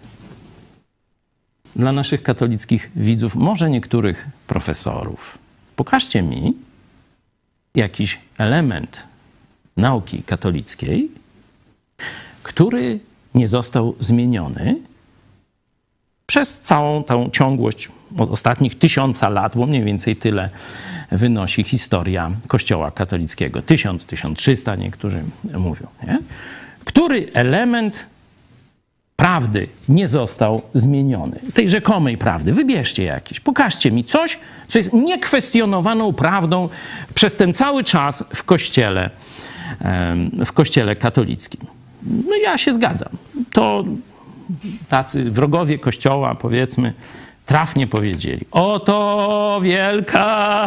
dla naszych katolickich widzów, może niektórych profesorów. Pokażcie mi, jakiś element nauki katolickiej, który nie został zmieniony przez całą tą ciągłość od ostatnich 1000 lat, bo mniej więcej tyle wynosi historia Kościoła katolickiego. 1000, 1300 niektórzy mówią. Nie? Który element prawdy nie został zmieniony? Tej rzekomej prawdy. Wybierzcie jakiś. Pokażcie mi coś, co jest niekwestionowaną prawdą przez ten cały czas w Kościele katolickim. No ja się zgadzam. To tacy wrogowie Kościoła, powiedzmy, trafnie powiedzieli: oto wielka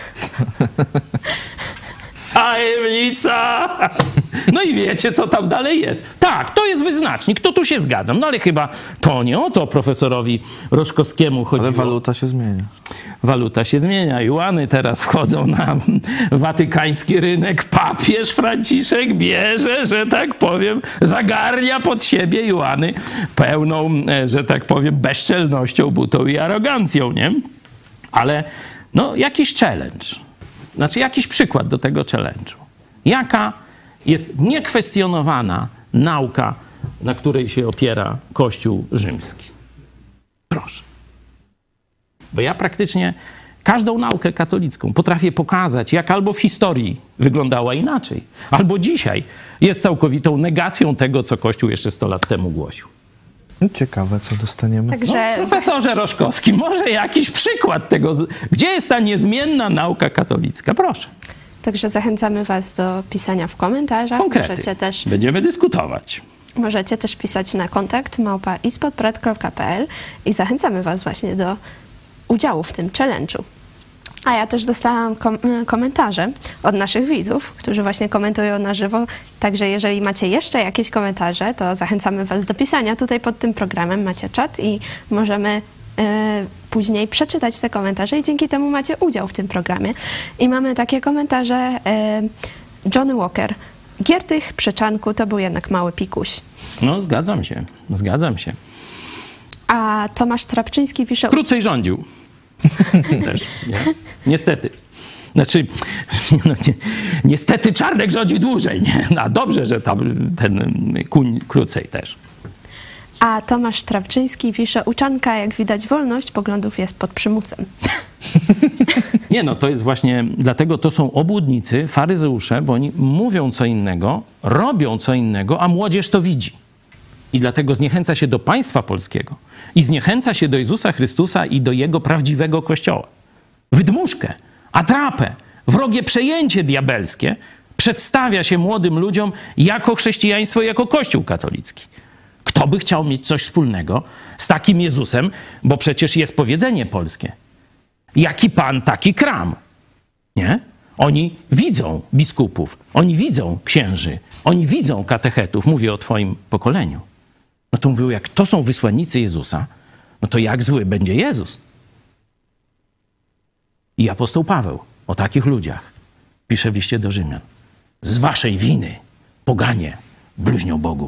tajemnica. No i wiecie, co tam dalej jest. Tak, to jest wyznacznik, to tu się zgadzam. No ale chyba to nie o to profesorowi Roszkowskiemu chodziło. Ale waluta się zmienia. Waluta się zmienia. Juany teraz wchodzą na watykański rynek. Papież Franciszek bierze, że tak powiem, zagarnia pod siebie juany pełną, że tak powiem, bezczelnością, butą i arogancją, nie? Ale no jakiś challenge. Znaczy jakiś przykład do tego challenge'u. Jaka jest niekwestionowana nauka, na której się opiera Kościół rzymski? Proszę. Bo ja praktycznie każdą naukę katolicką potrafię pokazać, jak albo w historii wyglądała inaczej, albo dzisiaj jest całkowitą negacją tego, co Kościół jeszcze 100 lat temu głosił. Ciekawe, co dostaniemy. Także... No, profesorze Roszkowski, może jakiś przykład tego, gdzie jest ta niezmienna nauka katolicka? Proszę. Także zachęcamy was do pisania w komentarzach. Konkrety. Będziemy dyskutować. Możecie też pisać na kontakt @ispodprat.pl i zachęcamy was właśnie do udziału w tym challenge'u. A ja też dostałam komentarze od naszych widzów, którzy właśnie komentują na żywo. Także jeżeli macie jeszcze jakieś komentarze, to zachęcamy was do pisania. Tutaj pod tym programem macie czat i możemy później przeczytać te komentarze i dzięki temu macie udział w tym programie. I mamy takie komentarze. Johnny Walker. Giertych przy czanku to był jednak mały pikuś. No, zgadzam się. A Tomasz Trapczyński pisze... Krócej rządził. Też, nie? Niestety. Znaczy, niestety Czarnek rządzi dłużej. Nie? A dobrze, że tam ten kuń krócej też. A Tomasz Trapczyński pisze: uczanka, jak widać, wolność poglądów jest pod przymusem. Nie, no to jest właśnie, dlatego to są obłudnicy, faryzeusze, bo oni mówią co innego, robią co innego, a młodzież to widzi. I dlatego zniechęca się do państwa polskiego i zniechęca się do Jezusa Chrystusa i do Jego prawdziwego Kościoła. Wydmuszkę, atrapę, wrogie przejęcie diabelskie przedstawia się młodym ludziom jako chrześcijaństwo, jako Kościół katolicki. Kto by chciał mieć coś wspólnego z takim Jezusem, bo przecież jest powiedzenie polskie. Jaki pan, taki kram. Nie? Oni widzą biskupów, oni widzą księży, oni widzą katechetów. Mówię o twoim pokoleniu. No to mówią, jak to są wysłannicy Jezusa, no to jak zły będzie Jezus? I apostoł Paweł o takich ludziach pisze w liście do Rzymian: z waszej winy, poganie, bluźnią Bogu.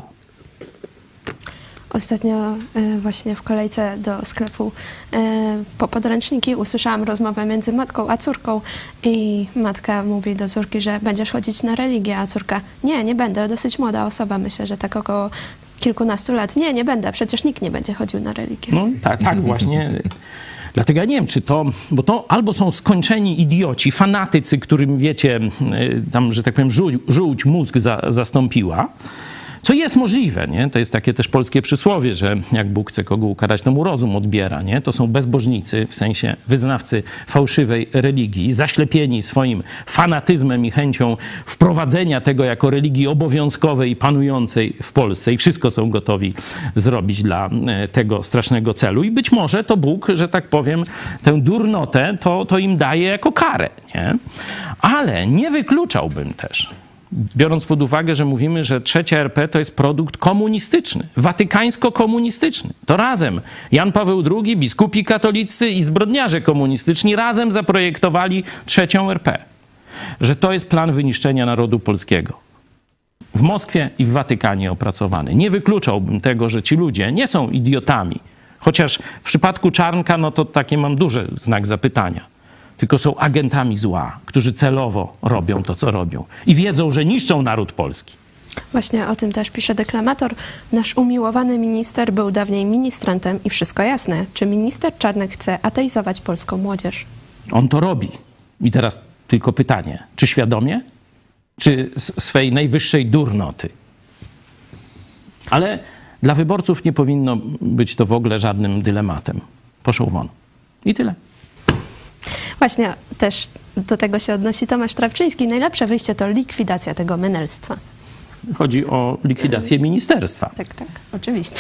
Ostatnio właśnie w kolejce do sklepu po podręczniki usłyszałam rozmowę między matką a córką i matka mówi do córki, że będziesz chodzić na religię, a córka: nie będę, dosyć młoda osoba, myślę, że tak około kilkunastu lat. Nie będę, przecież nikt nie będzie chodził na religię. No tak właśnie. Dlatego ja nie wiem, czy to, bo to albo są skończeni idioci, fanatycy, którym, wiecie, tam, że tak powiem, żółć mózg zastąpiła, co jest możliwe, nie? To jest takie też polskie przysłowie, że jak Bóg chce kogo ukarać, to mu rozum odbiera, nie? To są bezbożnicy, w sensie wyznawcy fałszywej religii, zaślepieni swoim fanatyzmem i chęcią wprowadzenia tego jako religii obowiązkowej i panującej w Polsce i wszystko są gotowi zrobić dla tego strasznego celu. I być może to Bóg, że tak powiem, tę durnotę to im daje jako karę, nie? Ale nie wykluczałbym też, biorąc pod uwagę, że mówimy, że trzecia RP to jest produkt komunistyczny, watykańsko-komunistyczny. To razem Jan Paweł II, biskupi katolicy i zbrodniarze komunistyczni razem zaprojektowali trzecią RP. Że to jest plan wyniszczenia narodu polskiego. W Moskwie i w Watykanie opracowany. Nie wykluczałbym tego, że ci ludzie nie są idiotami. Chociaż w przypadku Czarnka, no to takie mam duży znak zapytania. tylko są agentami zła, którzy celowo robią to, co robią. I wiedzą, że niszczą naród polski. Właśnie o tym też pisze deklamator. Nasz umiłowany minister był dawniej ministrantem i wszystko jasne. Czy minister Czarnek chce ateizować polską młodzież? On to robi. I teraz tylko pytanie, czy świadomie, czy z swej najwyższej durnoty? Ale dla wyborców nie powinno być to w ogóle żadnym dylematem. Poszło won. I tyle. Właśnie też do tego się odnosi Tomasz Trawczyński. Najlepsze wyjście to likwidacja tego menelstwa. Chodzi o likwidację ministerstwa. Tak, oczywiście.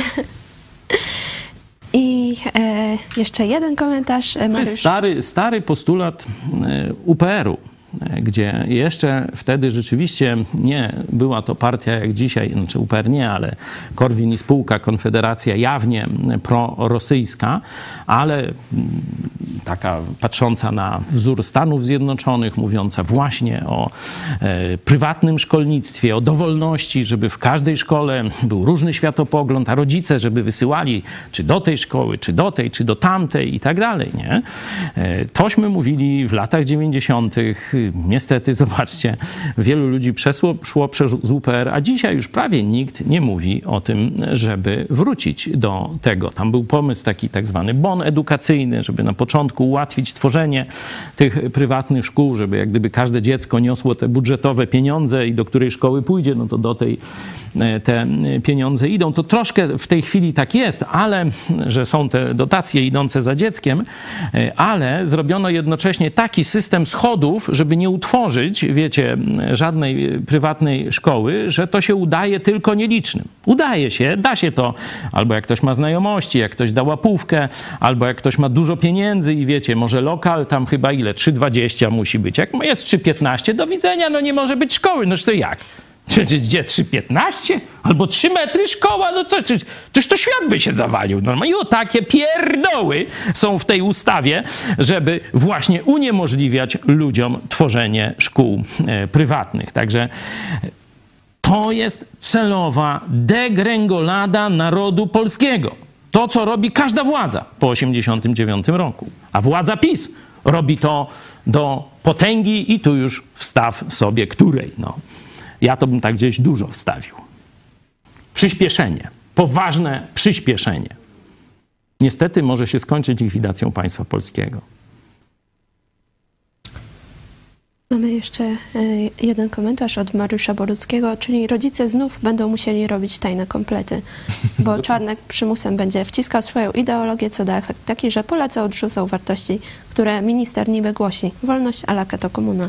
I jeszcze jeden komentarz. Stary postulat UPR-u, gdzie jeszcze wtedy rzeczywiście nie była to partia jak dzisiaj, znaczy UPR nie, ale Korwin i spółka, Konfederacja jawnie prorosyjska, ale taka patrząca na wzór Stanów Zjednoczonych, mówiąca właśnie o prywatnym szkolnictwie, o dowolności, żeby w każdej szkole był różny światopogląd, a rodzice, żeby wysyłali czy do tej szkoły, czy do tej, czy do tamtej i tak dalej, nie? Tośmy mówili w latach 90. Niestety, zobaczcie, wielu ludzi szło przez UPR, a dzisiaj już prawie nikt nie mówi o tym, żeby wrócić do tego. Tam był pomysł taki tak zwany bon edukacyjny, żeby na początku ułatwić tworzenie tych prywatnych szkół, żeby jak gdyby każde dziecko niosło te budżetowe pieniądze i do której szkoły pójdzie, no to do tej te pieniądze idą. To troszkę w tej chwili tak jest, ale że są te dotacje idące za dzieckiem, ale zrobiono jednocześnie taki system schodów, żeby nie utworzyć, wiecie, żadnej prywatnej szkoły, że to się udaje tylko nielicznym. Udaje się, da się to, albo jak ktoś ma znajomości, jak ktoś da łapówkę, albo jak ktoś ma dużo pieniędzy i wiecie, może lokal tam chyba ile? 3,20 musi być. Jak jest 3,15, do widzenia, no nie może być szkoły. No to jak? Gdzie 3,15? Albo 3 metry szkoła? No co? Toż to świat by się zawalił. Normalnie. I o takie pierdoły są w tej ustawie, żeby właśnie uniemożliwiać ludziom tworzenie szkół prywatnych. Także to jest celowa degrengolada narodu polskiego. To, co robi każda władza po 1989 roku. A władza PiS robi to do potęgi i tu już wstaw sobie której. No. Ja to bym tak gdzieś dużo wstawił. Przyspieszenie. Poważne przyspieszenie. Niestety może się skończyć likwidacją państwa polskiego. Mamy jeszcze jeden komentarz od Mariusza Boruckiego, czyli rodzice znów będą musieli robić tajne komplety, bo Czarnek przymusem będzie wciskał swoją ideologię, co da efekt taki, że Polacy odrzucą wartości, które minister niby głosi. Wolność a la Kato Komuna.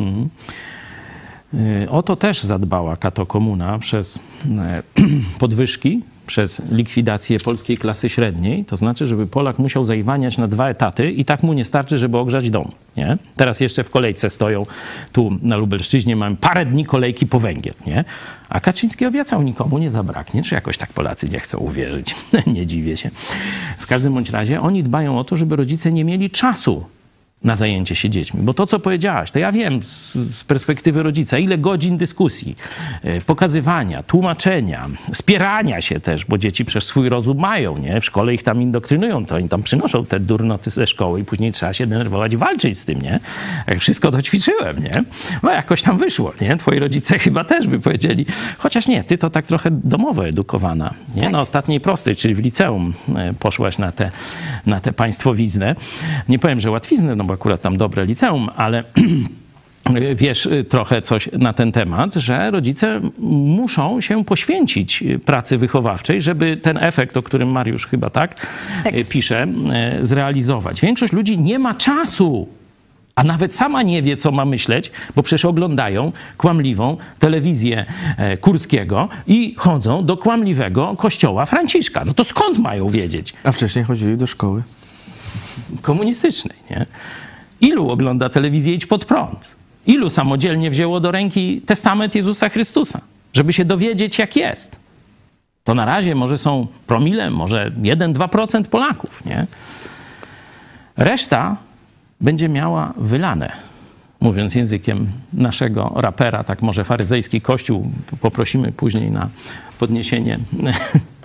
O to też zadbała Kato Komuna przez podwyżki, przez likwidację polskiej klasy średniej. To znaczy, żeby Polak musiał zajwaniać na 2 etaty i tak mu nie starczy, żeby ogrzać dom. Nie? Teraz jeszcze w kolejce stoją tu na Lubelszczyźnie, mamy parę dni kolejki po węgiel. Nie? A Kaczyński obiecał, nikomu nie zabraknie. Czy jakoś tak Polacy nie chcą uwierzyć? Nie dziwię się. W każdym bądź razie oni dbają o to, żeby rodzice nie mieli czasu na zajęcie się dziećmi. Bo to, co powiedziałaś, to ja wiem z perspektywy rodzica, ile godzin dyskusji, pokazywania, tłumaczenia, spierania się też, bo dzieci przez swój rozum mają, nie? W szkole ich tam indoktrynują, to oni tam przynoszą te durnoty ze szkoły i później trzeba się denerwować i walczyć z tym, nie? Jak wszystko to ćwiczyłem, nie? No jakoś tam wyszło, nie? Twoi rodzice chyba też by powiedzieli, chociaż nie, ty to tak trochę domowo edukowana, nie? Tak. Na ostatniej prostej, czyli w liceum poszłaś na tę państwowiznę. Nie powiem, że łatwiznę, no bo akurat tam dobre liceum, ale wiesz trochę coś na ten temat, że rodzice muszą się poświęcić pracy wychowawczej, żeby ten efekt, o którym Mariusz chyba tak pisze, zrealizować. Większość ludzi nie ma czasu, a nawet sama nie wie, co ma myśleć, bo przecież oglądają kłamliwą telewizję Kurskiego i chodzą do kłamliwego kościoła Franciszka. No to skąd mają wiedzieć? A wcześniej chodzili do szkoły komunistycznej, nie? Ilu ogląda telewizję Idź Pod Prąd? Ilu samodzielnie wzięło do ręki testament Jezusa Chrystusa, żeby się dowiedzieć, jak jest? To na razie może są promile, może 1-2% Polaków, nie? Reszta będzie miała wylane. Mówiąc językiem naszego rapera, tak może faryzejski kościół, poprosimy później na podniesienie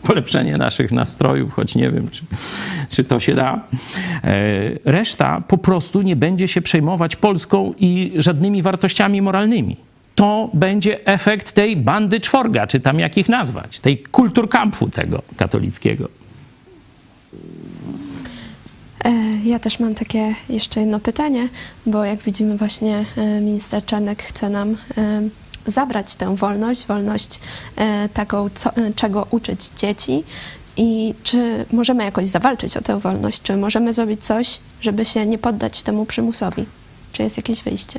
polepszenie naszych nastrojów, choć nie wiem, czy to się da. Reszta po prostu nie będzie się przejmować Polską i żadnymi wartościami moralnymi. To będzie efekt tej bandy czworga, czy tam jak ich nazwać, tej kulturkampfu tego katolickiego. Ja też mam takie jeszcze jedno pytanie, bo jak widzimy właśnie minister Czarnek chce nam zabrać tę wolność taką, czego uczyć dzieci i czy możemy jakoś zawalczyć o tę wolność, czy możemy zrobić coś, żeby się nie poddać temu przymusowi? Czy jest jakieś wyjście?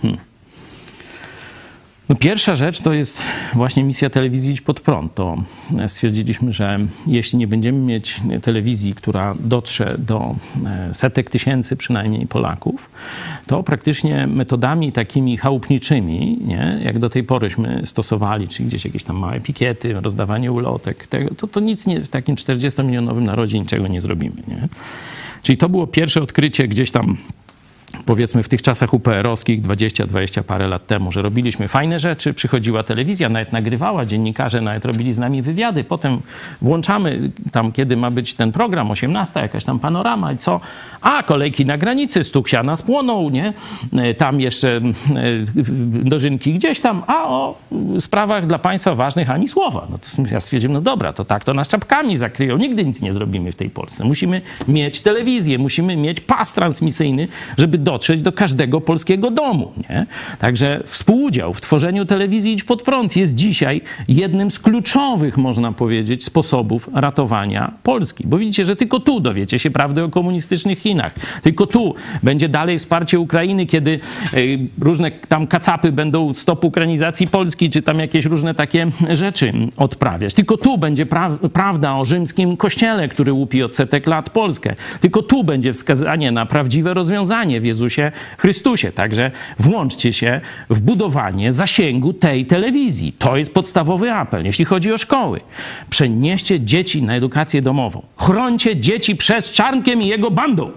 No pierwsza rzecz to jest właśnie misja telewizji Idź Pod Prąd. To stwierdziliśmy, że jeśli nie będziemy mieć telewizji, która dotrze do setek tysięcy przynajmniej Polaków, to praktycznie metodami takimi chałupniczymi, nie, jak do tej poryśmy stosowali, czyli gdzieś jakieś tam małe pikiety, rozdawanie ulotek, to nic nie, w takim 40-milionowym narodzie niczego nie zrobimy. Nie? Czyli to było pierwsze odkrycie gdzieś tam, powiedzmy w tych czasach UPR-owskich 20 parę lat temu, że robiliśmy fajne rzeczy, przychodziła telewizja, nawet nagrywała, dziennikarze nawet robili z nami wywiady, potem włączamy tam, kiedy ma być ten program, 18, jakaś tam panorama i co? A, kolejki na granicy, stuk siana spłonął, nie? Tam jeszcze dożynki gdzieś tam, a o sprawach dla państwa ważnych ani słowa. No to ja stwierdziłem, no dobra, to tak to nas czapkami zakryją, nigdy nic nie zrobimy w tej Polsce. Musimy mieć telewizję, musimy mieć pas transmisyjny, żeby dotrzeć do każdego polskiego domu. Nie? Także współudział w tworzeniu telewizji Idź Pod Prąd jest dzisiaj jednym z kluczowych, można powiedzieć, sposobów ratowania Polski. Bo widzicie, że tylko tu dowiecie się prawdy o komunistycznych Chinach. Tylko tu będzie dalej wsparcie Ukrainy, kiedy różne tam kacapy będą stop ukrainizacji Polski, czy tam jakieś różne takie rzeczy odprawiać. Tylko tu będzie prawda o rzymskim kościele, który łupi od setek lat Polskę. Tylko tu będzie wskazanie na prawdziwe rozwiązanie w Jezusie Chrystusie. Także włączcie się w budowanie zasięgu tej telewizji. To jest podstawowy apel. Jeśli chodzi o szkoły, przenieście dzieci na edukację domową. Chrońcie dzieci przed Czarnkiem i jego bandą.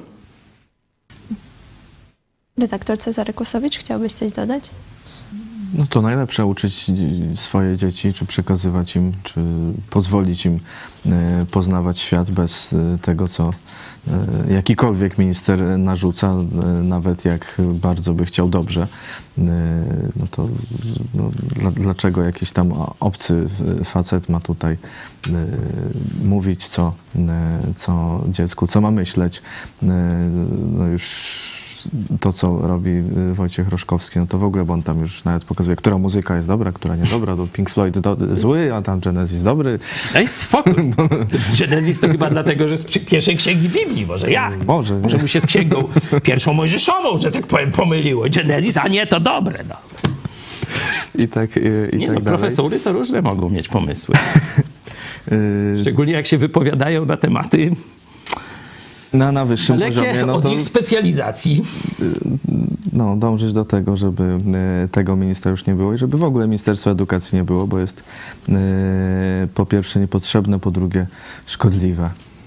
Redaktor Cezary Kłosowicz, chciałbyś coś dodać? No to najlepsze uczyć swoje dzieci, czy przekazywać im, czy pozwolić im poznawać świat bez tego, co jakikolwiek minister narzuca, nawet jak bardzo by chciał dobrze, no to dlaczego jakiś tam obcy facet ma tutaj mówić, co dziecku, co ma myśleć. No już to, co robi Wojciech Hroszkowski, no to w ogóle, bo on tam już nawet pokazuje, która muzyka jest dobra, która niedobra, to Pink Floyd zły, a tam Genesis dobry. Daj spokój. Genesis to chyba dlatego, że z pierwszej księgi Biblii, może ja. Może mu się z księgą pierwszą Mojżeszową, że tak powiem, pomyliło. Genesis, a nie, to dobre. No. I tak profesory to różne mogą mieć pomysły. Szczególnie jak się wypowiadają na tematy na wyższym poziomie. No od ich specjalizacji. No, dążyć do tego, żeby tego ministra już nie było i żeby w ogóle Ministerstwa Edukacji nie było, bo jest po pierwsze niepotrzebne, po drugie szkodliwe.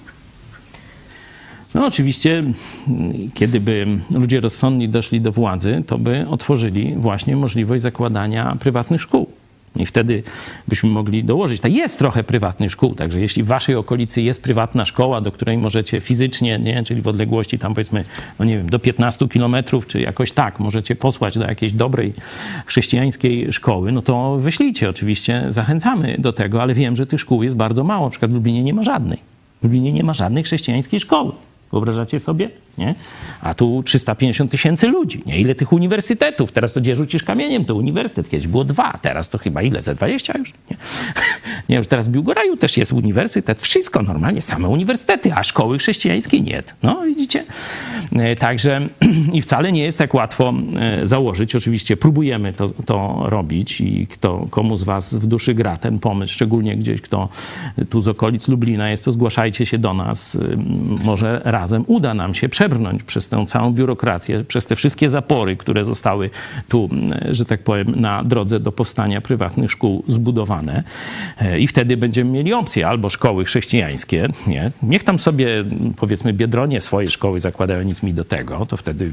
No oczywiście, kiedy by ludzie rozsądni doszli do władzy, to by otworzyli właśnie możliwość zakładania prywatnych szkół. I wtedy byśmy mogli dołożyć. Tak, jest trochę prywatnych szkół, także jeśli w waszej okolicy jest prywatna szkoła, do której możecie fizycznie, nie, czyli w odległości tam powiedzmy, no nie wiem, do 15 kilometrów, czy jakoś tak, możecie posłać do jakiejś dobrej chrześcijańskiej szkoły, no to wyślijcie oczywiście, zachęcamy do tego, ale wiem, że tych szkół jest bardzo mało. Na przykład w Lublinie nie ma żadnej. W Lublinie nie ma żadnej chrześcijańskiej szkoły. Wyobrażacie sobie? Nie? A tu 350 000 ludzi. Nie? Ile tych uniwersytetów? Teraz to gdzie rzucisz kamieniem, to uniwersytet. Kiedyś było 2, teraz to chyba ile? Ze 20 już? Nie, nie, już teraz w Biłgoraju też jest uniwersytet. Wszystko normalnie, same uniwersytety, a szkoły chrześcijańskie nie. No widzicie? Także i wcale nie jest tak łatwo założyć. Oczywiście próbujemy to robić i komu z was w duszy gra ten pomysł, szczególnie gdzieś kto tu z okolic Lublina jest, to zgłaszajcie się do nas. Może razem uda nam się przebrnąć przez tę całą biurokrację, przez te wszystkie zapory, które zostały tu, że tak powiem, na drodze do powstania prywatnych szkół zbudowane. I wtedy będziemy mieli opcję albo szkoły chrześcijańskie, nie? Niech tam sobie, powiedzmy, Biedronie swoje szkoły zakładają, nic mi do tego, to wtedy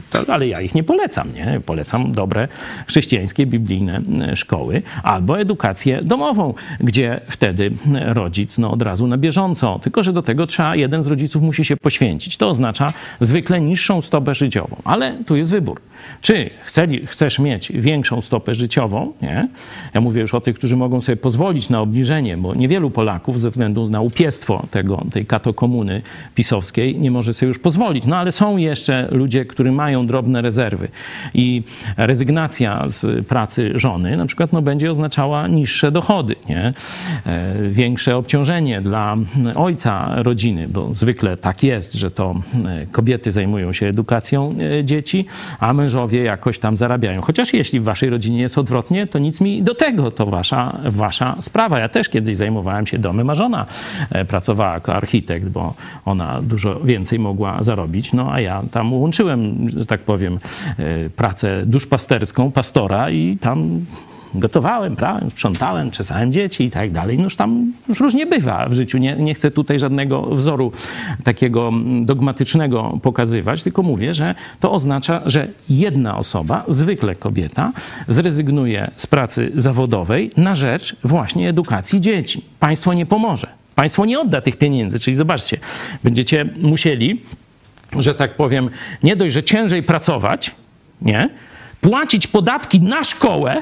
ale ja ich nie polecam, nie? Polecam dobre chrześcijańskie, biblijne szkoły albo edukację domową, gdzie wtedy rodzic od razu na bieżąco, tylko że do tego jeden z rodziców musi się poświęcić. To oznacza zwykle niższą stopę życiową, ale tu jest wybór. Czy chcesz mieć większą stopę życiową, nie? Ja mówię już o tych, którzy mogą sobie pozwolić na obniżenie, bo niewielu Polaków ze względu na upiestwo tej katokomuny pisowskiej nie może sobie już pozwolić. No ale są jeszcze ludzie, którzy mają drobne rezerwy i rezygnacja z pracy żony na przykład będzie oznaczała niższe dochody, nie? Większe obciążenie dla ojca rodziny, bo zwykle tak jest, że to kobiety zajmują się edukacją dzieci, a mężowie jakoś tam zarabiają. Chociaż jeśli w waszej rodzinie jest odwrotnie, to nic mi do tego, to wasza sprawa. Ja też kiedyś zajmowałem się domem, a żona pracowała jako architekt, bo ona dużo więcej mogła zarobić, no a ja tam łączyłem, że tak powiem, pracę duszpasterską pastora i tam gotowałem, prałem, sprzątałem, czesałem dzieci i tak dalej. Noż tam już różnie bywa w życiu. Nie chcę tutaj żadnego wzoru takiego dogmatycznego pokazywać, tylko mówię, że to oznacza, że jedna osoba, zwykle kobieta, zrezygnuje z pracy zawodowej na rzecz właśnie edukacji dzieci. Państwo nie pomoże. Państwo nie odda tych pieniędzy. Czyli zobaczcie, będziecie musieli, że tak powiem, nie dość, że ciężej pracować, nie? Płacić podatki na szkołę,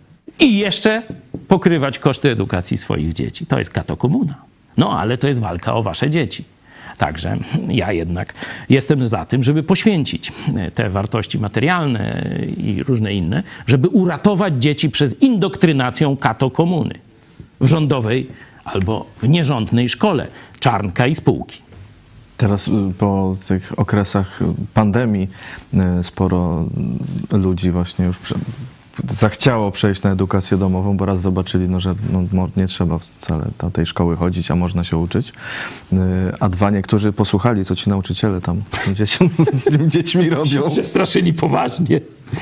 i jeszcze pokrywać koszty edukacji swoich dzieci. To jest katokomuna. No ale to jest walka o wasze dzieci. Także ja jednak jestem za tym, żeby poświęcić te wartości materialne i różne inne, żeby uratować dzieci przez indoktrynację katokomuny w rządowej albo w nierządnej szkole Czarnka i spółki. Teraz po tych okresach pandemii sporo ludzi właśnie już zachciało przejść na edukację domową, bo raz zobaczyli, że nie trzeba wcale do tej szkoły chodzić, a można się uczyć. A dwa, niektórzy posłuchali, co ci nauczyciele tam z tymi dziećmi robią. Przestraszyli poważnie.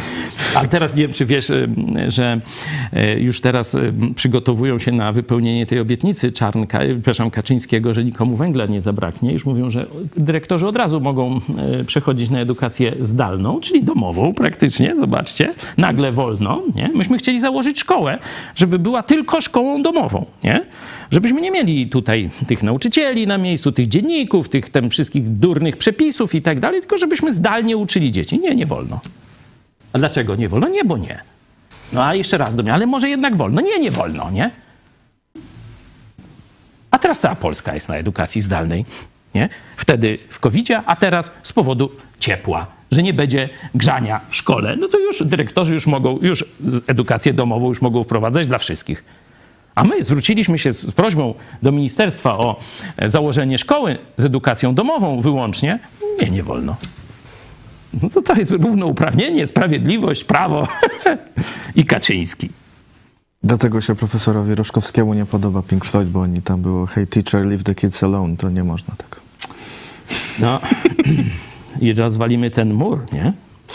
A teraz nie wiem, czy wiesz, że już teraz przygotowują się na wypełnienie tej obietnicy Kaczyńskiego, że nikomu węgla nie zabraknie. Już mówią, że dyrektorzy od razu mogą przechodzić na edukację zdalną, czyli domową praktycznie, zobaczcie, nagle wolno. Nie? Myśmy chcieli założyć szkołę, żeby była tylko szkołą domową, nie? Żebyśmy nie mieli tutaj tych nauczycieli na miejscu, tych dzienników, tych tam wszystkich durnych przepisów i tak dalej, tylko żebyśmy zdalnie uczyli dzieci. Nie wolno. A dlaczego nie wolno? Nie, bo nie. No a jeszcze raz do mnie, ale może jednak wolno? Nie wolno, nie? A teraz cała Polska jest na edukacji zdalnej, nie? Wtedy w COVID-zie, a teraz z powodu ciepła, że nie będzie grzania w szkole. No to już dyrektorzy już edukację domową już mogą wprowadzać dla wszystkich. A my zwróciliśmy się z prośbą do ministerstwa o założenie szkoły z edukacją domową wyłącznie. Nie wolno. No to jest równouprawnienie, sprawiedliwość, prawo i Kaczyński. Dlatego się profesorowi Roszkowskiemu nie podoba Pink Floyd, bo oni tam było "Hey teacher, leave the kids alone", to nie można tak. No i rozwalimy ten mur, nie?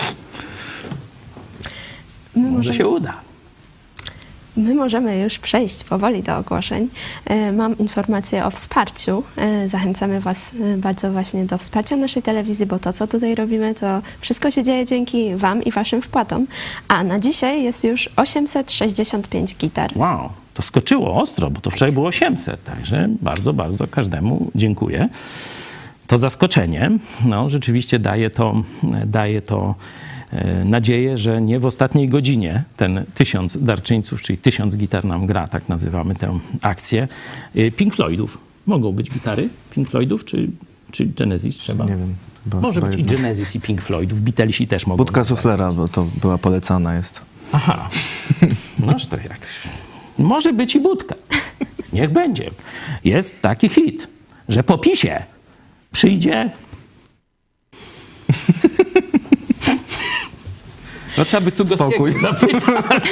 Może się uda. My możemy już przejść powoli do ogłoszeń. Mam informację o wsparciu. Zachęcamy Was bardzo właśnie do wsparcia naszej telewizji, bo to, co tutaj robimy, to wszystko się dzieje dzięki Wam i Waszym wpłatom. A na dzisiaj jest już 865 gitar. Wow, to skoczyło ostro, bo to wczoraj było 800, także bardzo, bardzo każdemu dziękuję. To zaskoczenie, rzeczywiście daje to nadzieję, że nie w ostatniej godzinie ten 1000 darczyńców, czyli 1000 gitar nam gra, tak nazywamy tę akcję. Pink Floydów. Mogą być gitary Pink Floydów, czy Genesis trzeba? Nie wiem. Może być i Genesis, i Pink Floydów. Beatlesi też mogą. Budka suflera, bo to była polecana jest. Aha. Noż to jak. Może być i budka. Niech będzie. Jest taki hit, że po PiS-ie przyjdzie... No trzeba by Cugowskiego zapytać.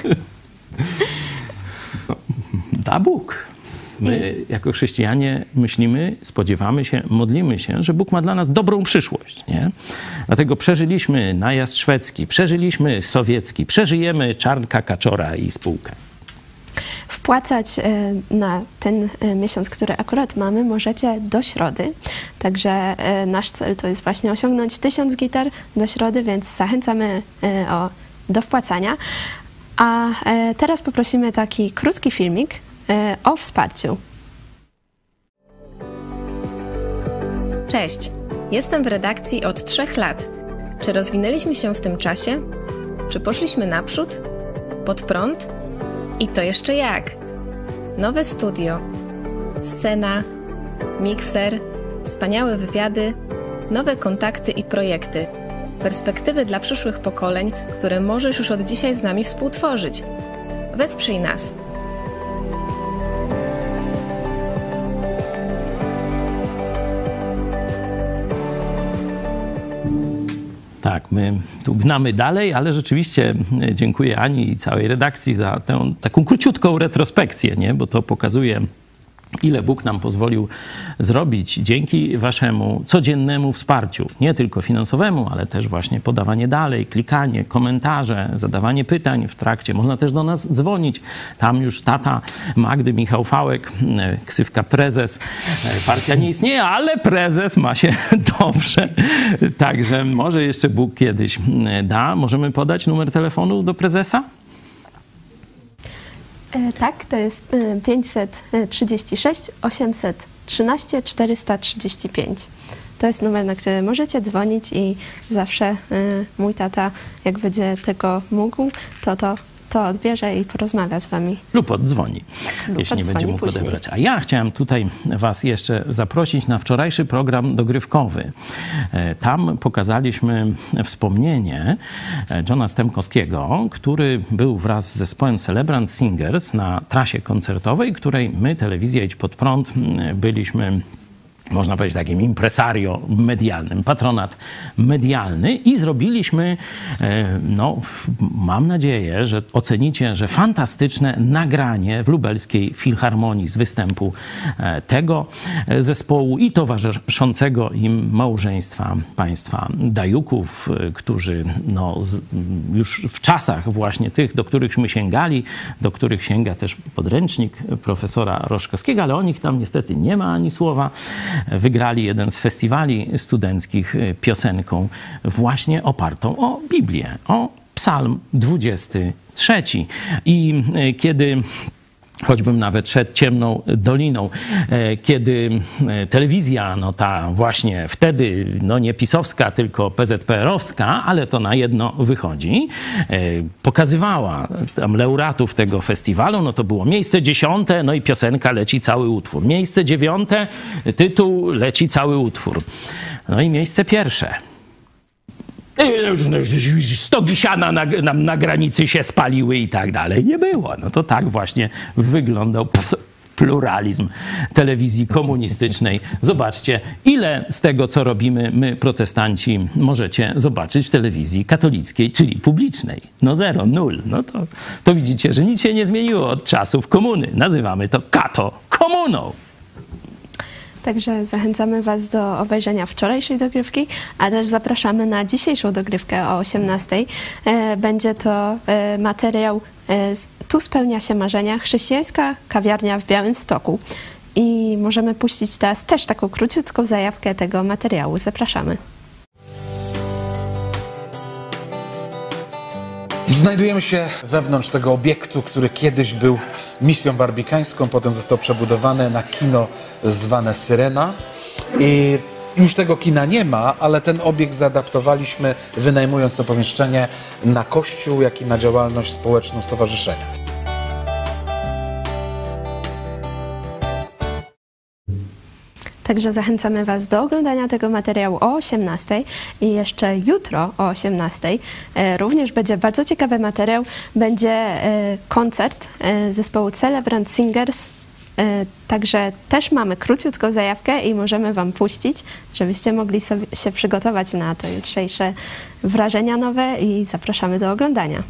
Da Bóg. My jako chrześcijanie myślimy, spodziewamy się, modlimy się, że Bóg ma dla nas dobrą przyszłość. Nie? Dlatego przeżyliśmy najazd szwedzki, przeżyliśmy sowiecki, przeżyjemy Czarnka, Kaczora i spółkę. Wpłacać na ten miesiąc, który akurat mamy, możecie do środy. Także nasz cel to jest właśnie osiągnąć 1000 gitar do środy, więc zachęcamy do wpłacania. A teraz poprosimy taki krótki filmik o wsparciu. Cześć, jestem w redakcji od 3 lat. Czy rozwinęliśmy się w tym czasie? Czy poszliśmy naprzód? Pod prąd? I to jeszcze jak? Nowe studio, scena, mikser, wspaniałe wywiady, nowe kontakty i projekty. Perspektywy dla przyszłych pokoleń, które możesz już od dzisiaj z nami współtworzyć. Wesprzyj nas. Tak, my tu gnamy dalej, ale rzeczywiście dziękuję Ani i całej redakcji za tę taką króciutką retrospekcję, nie? Bo to pokazuje, ile Bóg nam pozwolił zrobić dzięki waszemu codziennemu wsparciu. Nie tylko finansowemu, ale też właśnie podawanie dalej, klikanie, komentarze, zadawanie pytań w trakcie. Można też do nas dzwonić. Tam już tata Magdy, Michał Fałek, ksywka prezes. Partia nie istnieje, ale prezes ma się dobrze. Także może jeszcze Bóg kiedyś da. Możemy podać numer telefonu do prezesa? Tak, to jest 536 813 435. To jest numer, na który możecie dzwonić i zawsze mój tata, jak będzie tego mógł, to odbierze i porozmawia z wami. Lub oddzwoni, jeśli nie będzie mógł odebrać. A ja chciałem tutaj was jeszcze zaprosić na wczorajszy program dogrywkowy. Tam pokazaliśmy wspomnienie Johna Stemkowskiego, który był wraz z zespołem Celebrant Singers na trasie koncertowej, której my, Telewizja Idź Pod Prąd, byliśmy, można powiedzieć, takim impresario medialnym, patronat medialny i zrobiliśmy, no mam nadzieję, że ocenicie, że fantastyczne nagranie w Lubelskiej Filharmonii z występu tego zespołu i towarzyszącego im małżeństwa państwa Dajuków, którzy no, już w czasach właśnie tych, do którychśmy sięgali, do których sięga też podręcznik profesora Roszkowskiego, ale o nich tam niestety nie ma ani słowa. Wygrali jeden z festiwali studenckich piosenką właśnie opartą o Biblię, o Psalm 23. I kiedy choćbym nawet szedł ciemną doliną, kiedy telewizja, no ta właśnie wtedy, no nie pisowska, tylko PZPR-owska, ale to na jedno wychodzi, pokazywała tam laureatów tego festiwalu, no to było miejsce 10, no i piosenka leci cały utwór. Miejsce 9, tytuł leci cały utwór. No i miejsce 1. 100 siana na granicy się spaliły i tak dalej. Nie było. No to tak właśnie wyglądał pluralizm telewizji komunistycznej. Zobaczcie, ile z tego, co robimy my, protestanci, możecie zobaczyć w telewizji katolickiej, czyli publicznej. No 0, 0. No to widzicie, że nic się nie zmieniło od czasów komuny. Nazywamy to kato-komuną. Także zachęcamy was do obejrzenia wczorajszej dogrywki, a też zapraszamy na dzisiejszą dogrywkę o 18:00. Będzie to materiał Tu spełnia się marzenia, chrześcijańska kawiarnia w Białymstoku. I możemy puścić teraz też taką króciutką zajawkę tego materiału. Zapraszamy. Znajdujemy się wewnątrz tego obiektu, który kiedyś był misją barbikańską, potem został przebudowany na kino zwane Syrena. I już tego kina nie ma, ale ten obiekt zaadaptowaliśmy, wynajmując to pomieszczenie na kościół, jak i na działalność społeczną stowarzyszenia. Także zachęcamy was do oglądania tego materiału o 18:00 i jeszcze jutro o 18:00 również będzie bardzo ciekawy materiał. Będzie koncert zespołu Celebrant Singers. Także też mamy króciutką zajawkę i możemy wam puścić, żebyście mogli sobie się przygotować na to jutrzejsze wrażenia nowe i zapraszamy do oglądania.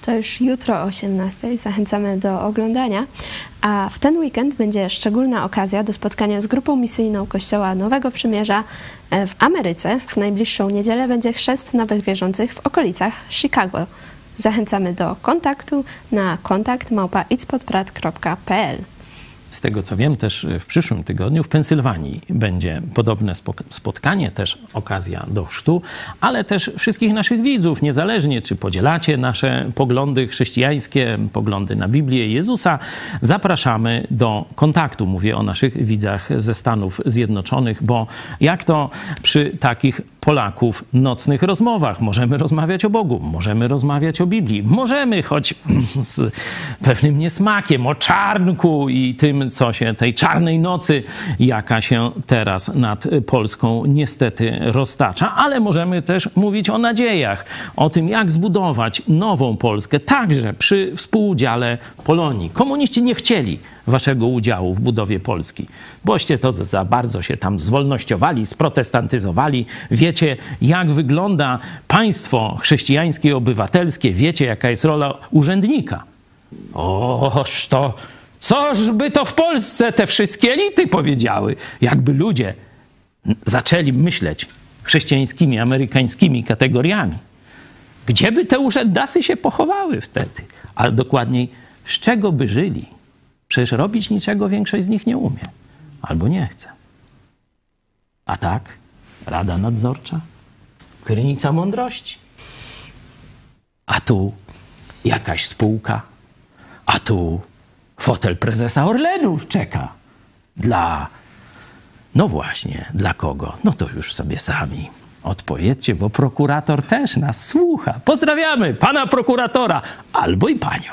to już jutro o 18:00. Zachęcamy do oglądania. A w ten weekend będzie szczególna okazja do spotkania z grupą misyjną Kościoła Nowego Przymierza w Ameryce. W najbliższą niedzielę będzie chrzest nowych wierzących w okolicach Chicago. Zachęcamy do kontaktu na kontakt@itspodprat.pl. Z tego co wiem, też w przyszłym tygodniu w Pensylwanii będzie podobne spotkanie, też okazja do chrztu, ale też wszystkich naszych widzów, niezależnie czy podzielacie nasze poglądy chrześcijańskie, poglądy na Biblię i Jezusa, zapraszamy do kontaktu. Mówię o naszych widzach ze Stanów Zjednoczonych, bo jak to przy takich Polaków nocnych rozmowach? Możemy rozmawiać o Bogu, możemy rozmawiać o Biblii, możemy, choć z pewnym niesmakiem, o czarnku i tym, co się tej czarnej nocy, jaka się teraz nad Polską niestety roztacza, ale możemy też mówić o nadziejach, o tym, jak zbudować nową Polskę, także przy współudziale Polonii. Komuniści nie chcieli waszego udziału w budowie Polski, boście to za bardzo się tam zwolnościowali, sprotestantyzowali. Wiecie, jak wygląda państwo chrześcijańskie, obywatelskie, wiecie, jaka jest rola urzędnika. Oż to, coż by to w Polsce te wszystkie elity powiedziały, jakby ludzie zaczęli myśleć chrześcijańskimi, amerykańskimi kategoriami. Gdzie by te urzędasy się pochowały wtedy? Ale dokładniej, z czego by żyli? Przecież robić niczego większość z nich nie umie. Albo nie chce. A tak, Rada Nadzorcza, krynica mądrości. A tu jakaś spółka, a tu fotel prezesa Orlenu czeka. No właśnie, dla kogo? No to już sobie sami odpowiedzcie, bo prokurator też nas słucha. Pozdrawiamy pana prokuratora albo i panią.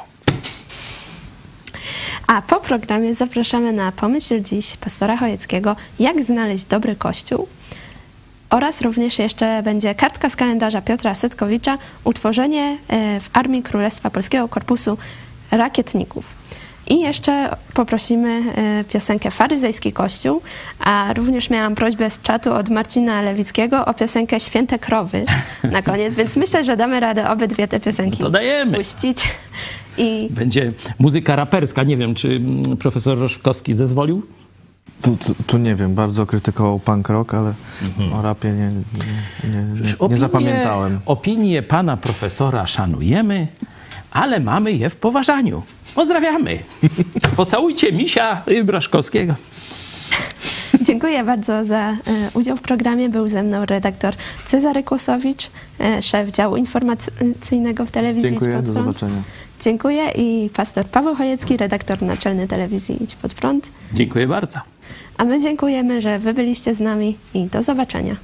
A po programie zapraszamy na Pomyśl dziś pastora Chojeckiego, jak znaleźć dobry kościół. Oraz również jeszcze będzie kartka z kalendarza Piotra Setkowicza, utworzenie w Armii Królestwa Polskiego Korpusu Rakietników. I jeszcze poprosimy piosenkę Faryzejski Kościół, a również miałam prośbę z czatu od Marcina Lewickiego o piosenkę Święte Krowy na koniec, więc myślę, że damy radę obydwie te piosenki puścić. I będzie muzyka raperska. Nie wiem, czy profesor Roszkowski zezwolił? Tu nie wiem, bardzo krytykował punk rock, ale o rapie nie zapamiętałem. Opinie pana profesora szanujemy, ale mamy je w poważaniu. Pozdrawiamy. Pocałujcie misia Braszkowskiego. Dziękuję bardzo za udział w programie. Był ze mną redaktor Cezary Kłosowicz, szef działu informacyjnego w telewizji Idź Pod Prąd. Do zobaczenia. Dziękuję i pastor Paweł Chojecki, redaktor naczelny telewizji Idź Pod Prąd. Dziękuję bardzo. A my dziękujemy, że wy byliście z nami i do zobaczenia.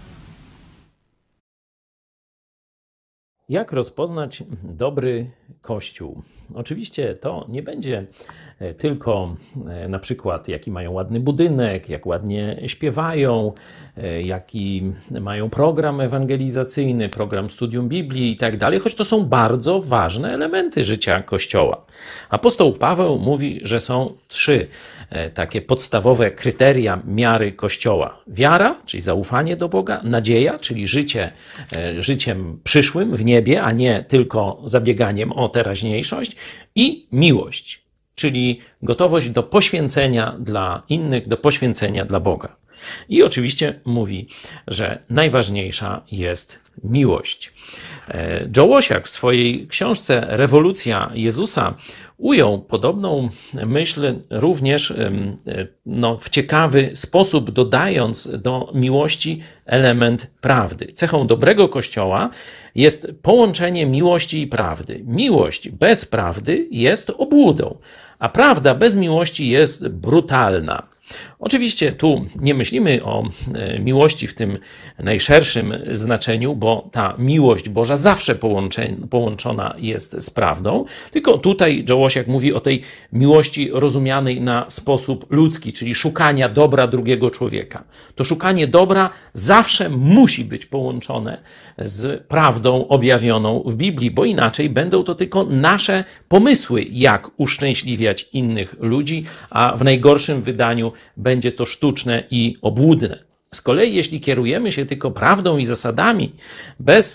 Jak rozpoznać dobry Kościół? Oczywiście to nie będzie tylko na przykład jaki mają ładny budynek, jak ładnie śpiewają, jaki mają program ewangelizacyjny, program studium Biblii i tak dalej, choć to są bardzo ważne elementy życia Kościoła. Apostoł Paweł mówi, że są 3 takie podstawowe kryteria miary Kościoła. Wiara, czyli zaufanie do Boga, nadzieja, czyli życiem przyszłym w niebie, a nie tylko zabieganiem o teraźniejszość, i miłość, czyli gotowość do poświęcenia dla innych, do poświęcenia dla Boga. I oczywiście mówi, że najważniejsza jest miłość. Joe Łosiak w swojej książce Rewolucja Jezusa ujął podobną myśl również w ciekawy sposób, dodając do miłości element prawdy. Cechą dobrego Kościoła jest połączenie miłości i prawdy. Miłość bez prawdy jest obłudą, a prawda bez miłości jest brutalna. Oczywiście tu nie myślimy o miłości w tym najszerszym znaczeniu, bo ta miłość Boża zawsze połączona jest z prawdą, tylko tutaj Joe Łosiak mówi o tej miłości rozumianej na sposób ludzki, czyli szukania dobra drugiego człowieka. To szukanie dobra zawsze musi być połączone z prawdą objawioną w Biblii, bo inaczej będą to tylko nasze pomysły, jak uszczęśliwiać innych ludzi, a w najgorszym wydaniu będzie to sztuczne i obłudne. Z kolei jeśli kierujemy się tylko prawdą i zasadami, bez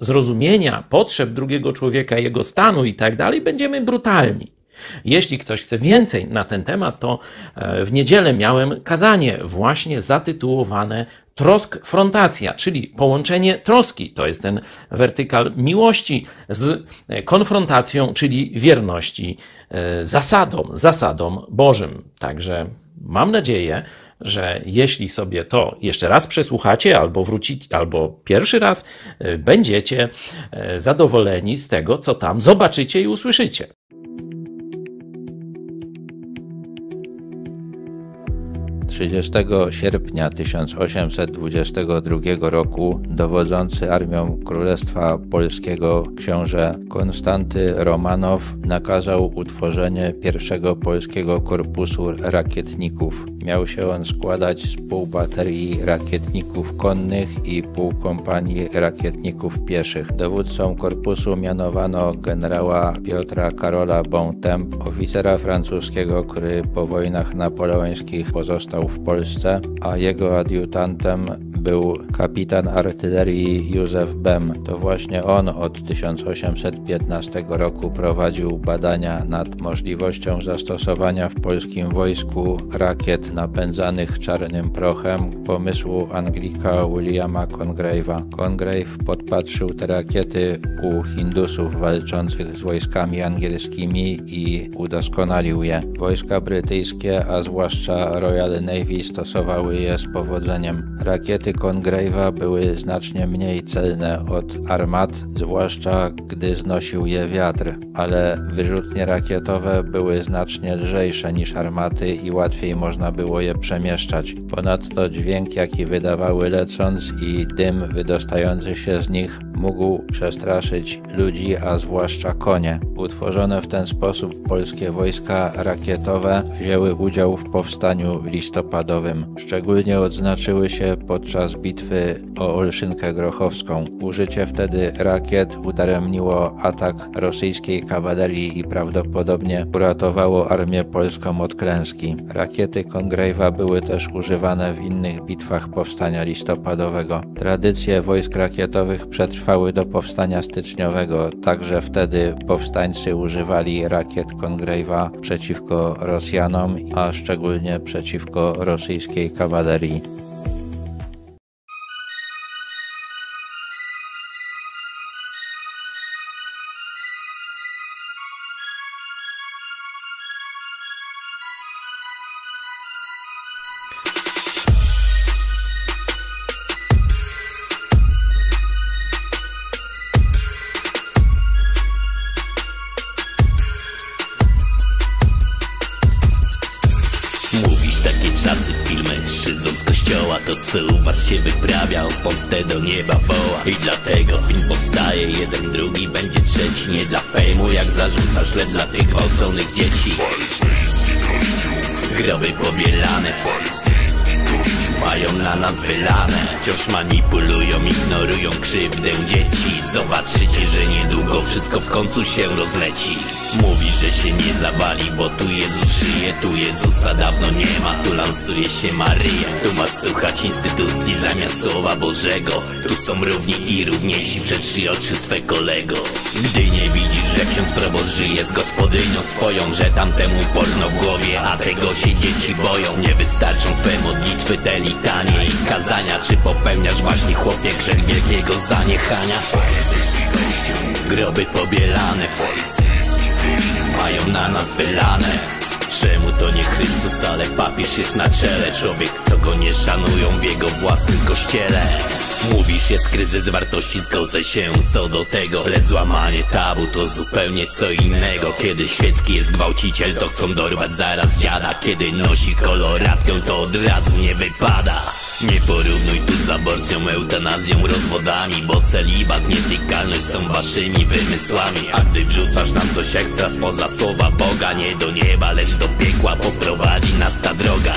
zrozumienia potrzeb drugiego człowieka, jego stanu i tak dalej, będziemy brutalni. Jeśli ktoś chce więcej na ten temat, to w niedzielę miałem kazanie właśnie zatytułowane Trosk-frontacja, czyli połączenie troski, to jest ten wertykal miłości z konfrontacją, czyli wierności zasadom Bożym. Także mam nadzieję, że jeśli sobie to jeszcze raz przesłuchacie, albo wrócicie, albo pierwszy raz, będziecie zadowoleni z tego, co tam zobaczycie i usłyszycie. Dnia 30 sierpnia 1822 roku dowodzący armią Królestwa Polskiego książę Konstanty Romanow nakazał utworzenie pierwszego polskiego korpusu rakietników. Miał się on składać z pół baterii rakietników konnych i pół kompanii rakietników pieszych. Dowódcą korpusu mianowano generała Piotra Karola Bontemps, oficera francuskiego, który po wojnach napoleońskich pozostał w Polsce, a jego adiutantem był kapitan artylerii Józef Bem. To właśnie on od 1815 roku prowadził badania nad możliwością zastosowania w polskim wojsku rakiet napędzanych czarnym prochem pomysłu Anglika Williama Congrave'a. Congrave podpatrzył te rakiety u Hindusów walczących z wojskami angielskimi i udoskonalił je. Wojska brytyjskie, a zwłaszcza Royal Navy, stosowały je z powodzeniem. Rakiety Congrave'a były znacznie mniej celne od armat, zwłaszcza gdy znosił je wiatr, ale wyrzutnie rakietowe były znacznie lżejsze niż armaty i łatwiej można było je przemieszczać. Ponadto dźwięk, jaki wydawały lecąc, i dym wydostający się z nich mógł przestraszyć ludzi, a zwłaszcza konie. Utworzone w ten sposób polskie wojska rakietowe wzięły udział w powstaniu listopadowym. Szczególnie odznaczyły się podczas bitwy o Olszynkę Grochowską. Użycie wtedy rakiet udaremniło atak rosyjskiej kawalerii i prawdopodobnie uratowało armię polską od klęski. Rakiety Congrave'a były też używane w innych bitwach powstania listopadowego. Tradycje wojsk rakietowych przetrwały do powstania styczniowego, także wtedy powstańcy używali rakiet Congrave'a przeciwko Rosjanom, a szczególnie przeciwko rosyjskiej kawalerii. To co u was się wyprawia, o pomstę do nieba woła. I dlatego film powstaje, jeden, drugi, będzie trzeci. Nie dla fejmu, jak zarzucasz, lecz dla tych gwałconych dzieci. Groby pobielane, mają na nas wylane. Wciąż manipulują, ignorują krzywdę dzieci. Zobaczycie, że niedługo wszystko w końcu się rozleci. Mówisz, że się nie zawali, bo tu Jezus żyje. Tu Jezusa dawno nie ma, tu lansuje się Maryja. Tu masz słuchać instytucji zamiast Słowa Bożego. Tu są równi i równiejsi przed 3 oczy swe kolego. Gdy nie widzisz, że ksiądz proboszcz żyje z gospodynią swoją, że tamtemu porno w głowie, a tego się dzieci boją. Nie wystarczą twe modlitwy, te litanie i kazania. Czy popełniasz właśnie, chłopie, grzech wielkiego zaniechania? Groby pobielane, mają na nas wylane. Czemu to nie Chrystus, ale papież jest na czele? Człowiek, co go nie szanują w jego własnym kościele. Mówisz, jest kryzys wartości, zgodzę się co do tego. Lecz złamanie tabu to zupełnie co innego. Kiedy świecki jest gwałciciel, to chcą dorwać zaraz dziada. Kiedy nosi koloratkę, to od razu nie wypada. Nie porównuj tu z aborcją, eutanazją, rozwodami, bo celibat, nietykalność są waszymi wymysłami. A gdy wrzucasz nam coś ekstra spoza słowa Boga, nie do nieba, lecz do piekła poprowadzi nas ta droga.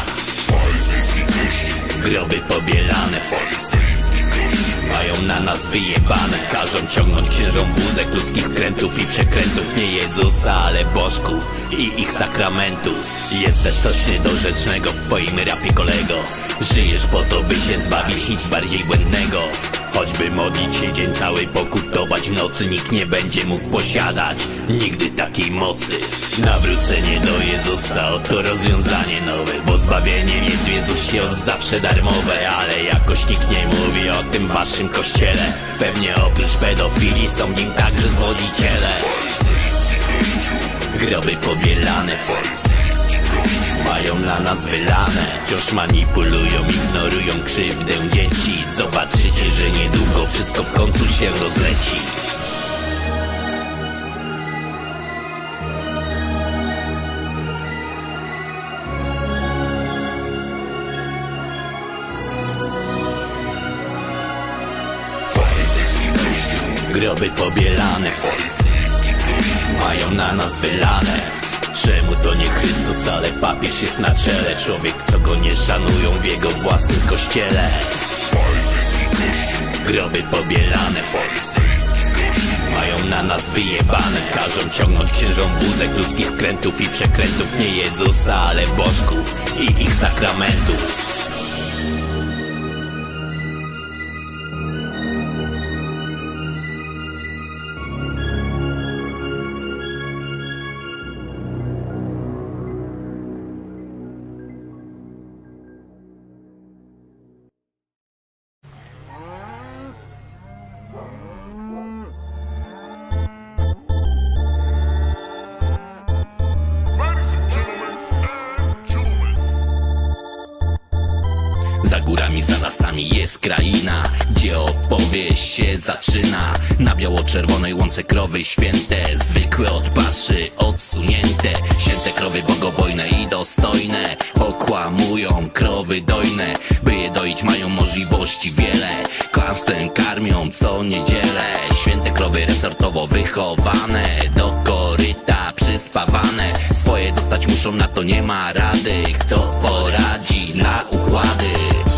Groby pobielane, mają na nas wyjebane. Każą ciągnąć księżom wózek ludzkich krętów i przekrętów. Nie Jezusa, ale bożków i ich sakramentów. Jest też coś niedorzecznego w twoim rapie, kolego. Żyjesz po to, by się zbawić, nic bardziej błędnego. Choćby modlić się dzień cały, pokutować w nocy, nikt nie będzie mógł posiadać nigdy takiej mocy. Nawrócenie do Jezusa, oto rozwiązanie nowe, bo zbawieniem jest Jezus się od zawsze darmowe. Ale jakoś nikt nie mówi o tym w waszym kościele. Pewnie oprócz pedofilii są w nim także zwodziciele. Groby pobielane, mają na nas wylane. Wciąż manipulują, ignorują krzywdę dzieci. Zobaczycie, że niedługo wszystko w końcu się rozleci. Groby pobielane, mają na nas wylane. Czemu to nie Chrystus, ale papież jest na czele? Człowiek, co go nie szanują w jego własnym kościele. Groby pobielane, mają na nas wyjebane. Każą ciągnąć księżom wózek ludzkich krętów i przekrętów. Nie Jezusa, ale bożków i ich sakramentów. Za lasami jest kraina, gdzie opowieść się zaczyna. Na biało-czerwonej łące krowy święte, zwykłe od paszy odsunięte. Święte krowy bogobojne i dostojne okłamują krowy dojne. By je doić mają możliwości wiele, kłamstwem karmią co niedzielę. Święte krowy resortowo wychowane, do koryta przyspawane. Swoje dostać muszą, na to nie ma rady. Kto poradzi na układy?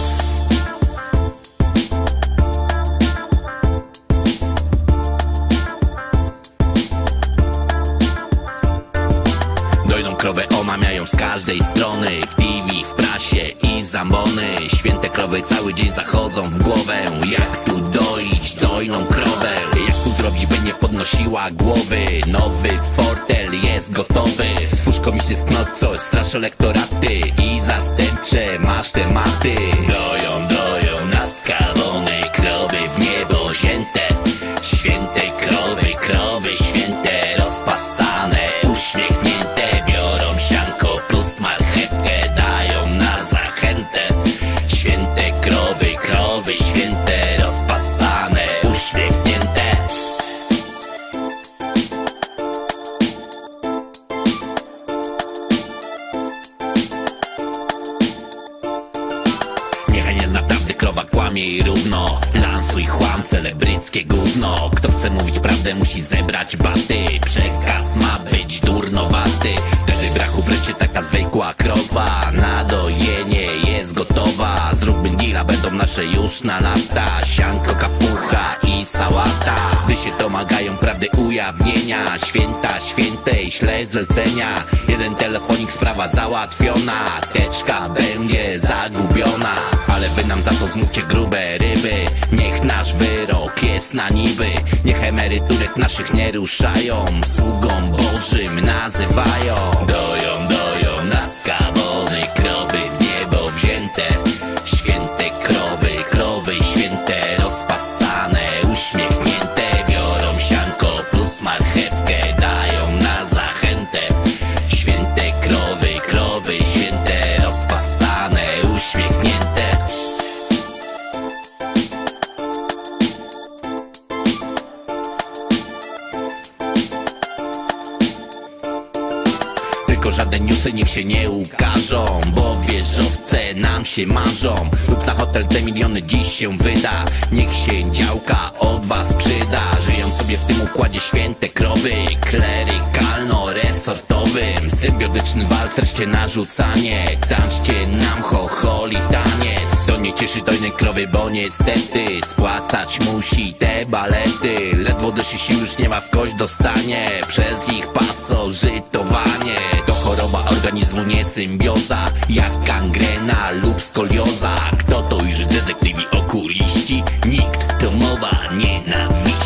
Krowę omamiają z każdej strony, w TV, w prasie i zambony. Święte krowy cały dzień zachodzą w głowę. Jak tu doić dojną krowę? Jak tu zrobić, by nie podnosiła głowy? Nowy fortel jest gotowy. Stwórz komisję z knot, co strasz elektoraty i zastępcze masz tematy. Doją nas skawone krowy w niebo wzięte. Święte krowy święte rozpasane, uśmiechnięte. Sianko plus marchewkę dają na zachętę. Święte krowy święte, rozpasane, uśmiechnięte. Niechaj nie zna prawdy, krowa kłamie i równo. Lansuj chłam, celebryckie gówno. Kto chce mówić prawdę, musi zebrać baty. Przekaz ma być durnowaty. Wtedy brachu wreszcie taka zwykła krowa. Na dojenie jest gotowa. Zróbmy deala, będą nasze już na lata. Sianko, kapucha i sałata. Gdy się domagają prawdy ujawnienia. Święta świętej śle zlecenia. Jeden telefonik, sprawa załatwiona. Teczka będzie zagubiona. Ale wy nam za to zmówcie grube ryby. Niech nasz wyrok jest na niby. Niech emeryturek naszych nie ruszają. Sługą Bożym nazywają. Doją nas skawone krowy w niebo wzięte. Święte krowy święte, rozpasane, uśmiechnięte. Biorą sianko plus marchewkę, dają na zachętę. Święte krowy święte, rozpasane, uśmiechnięte. Tylko żadne newsy niech się nie ukażą, bo wieżowce nam się marzą. Lub na hotel te miliony dziś się wyda. Niech się działka od was przyda. Żyją sobie w tym układzie święte krowy, klerykalno-resortowym. Symbiotyczny walc, wreszcie narzucanie. Tańczcie nam chocholi taniec. To nie cieszy dojnej krowy, bo niestety spłacać musi te balety. Ledwo dyszy się już nie ma w kość dostanie. Przez ich pasożytowanie to choroba organizmu nie symbioza, jak gangrena lub skolioza. Kto to ujrzy, detektywi okuliści? Nikt, to mowa nienawiści.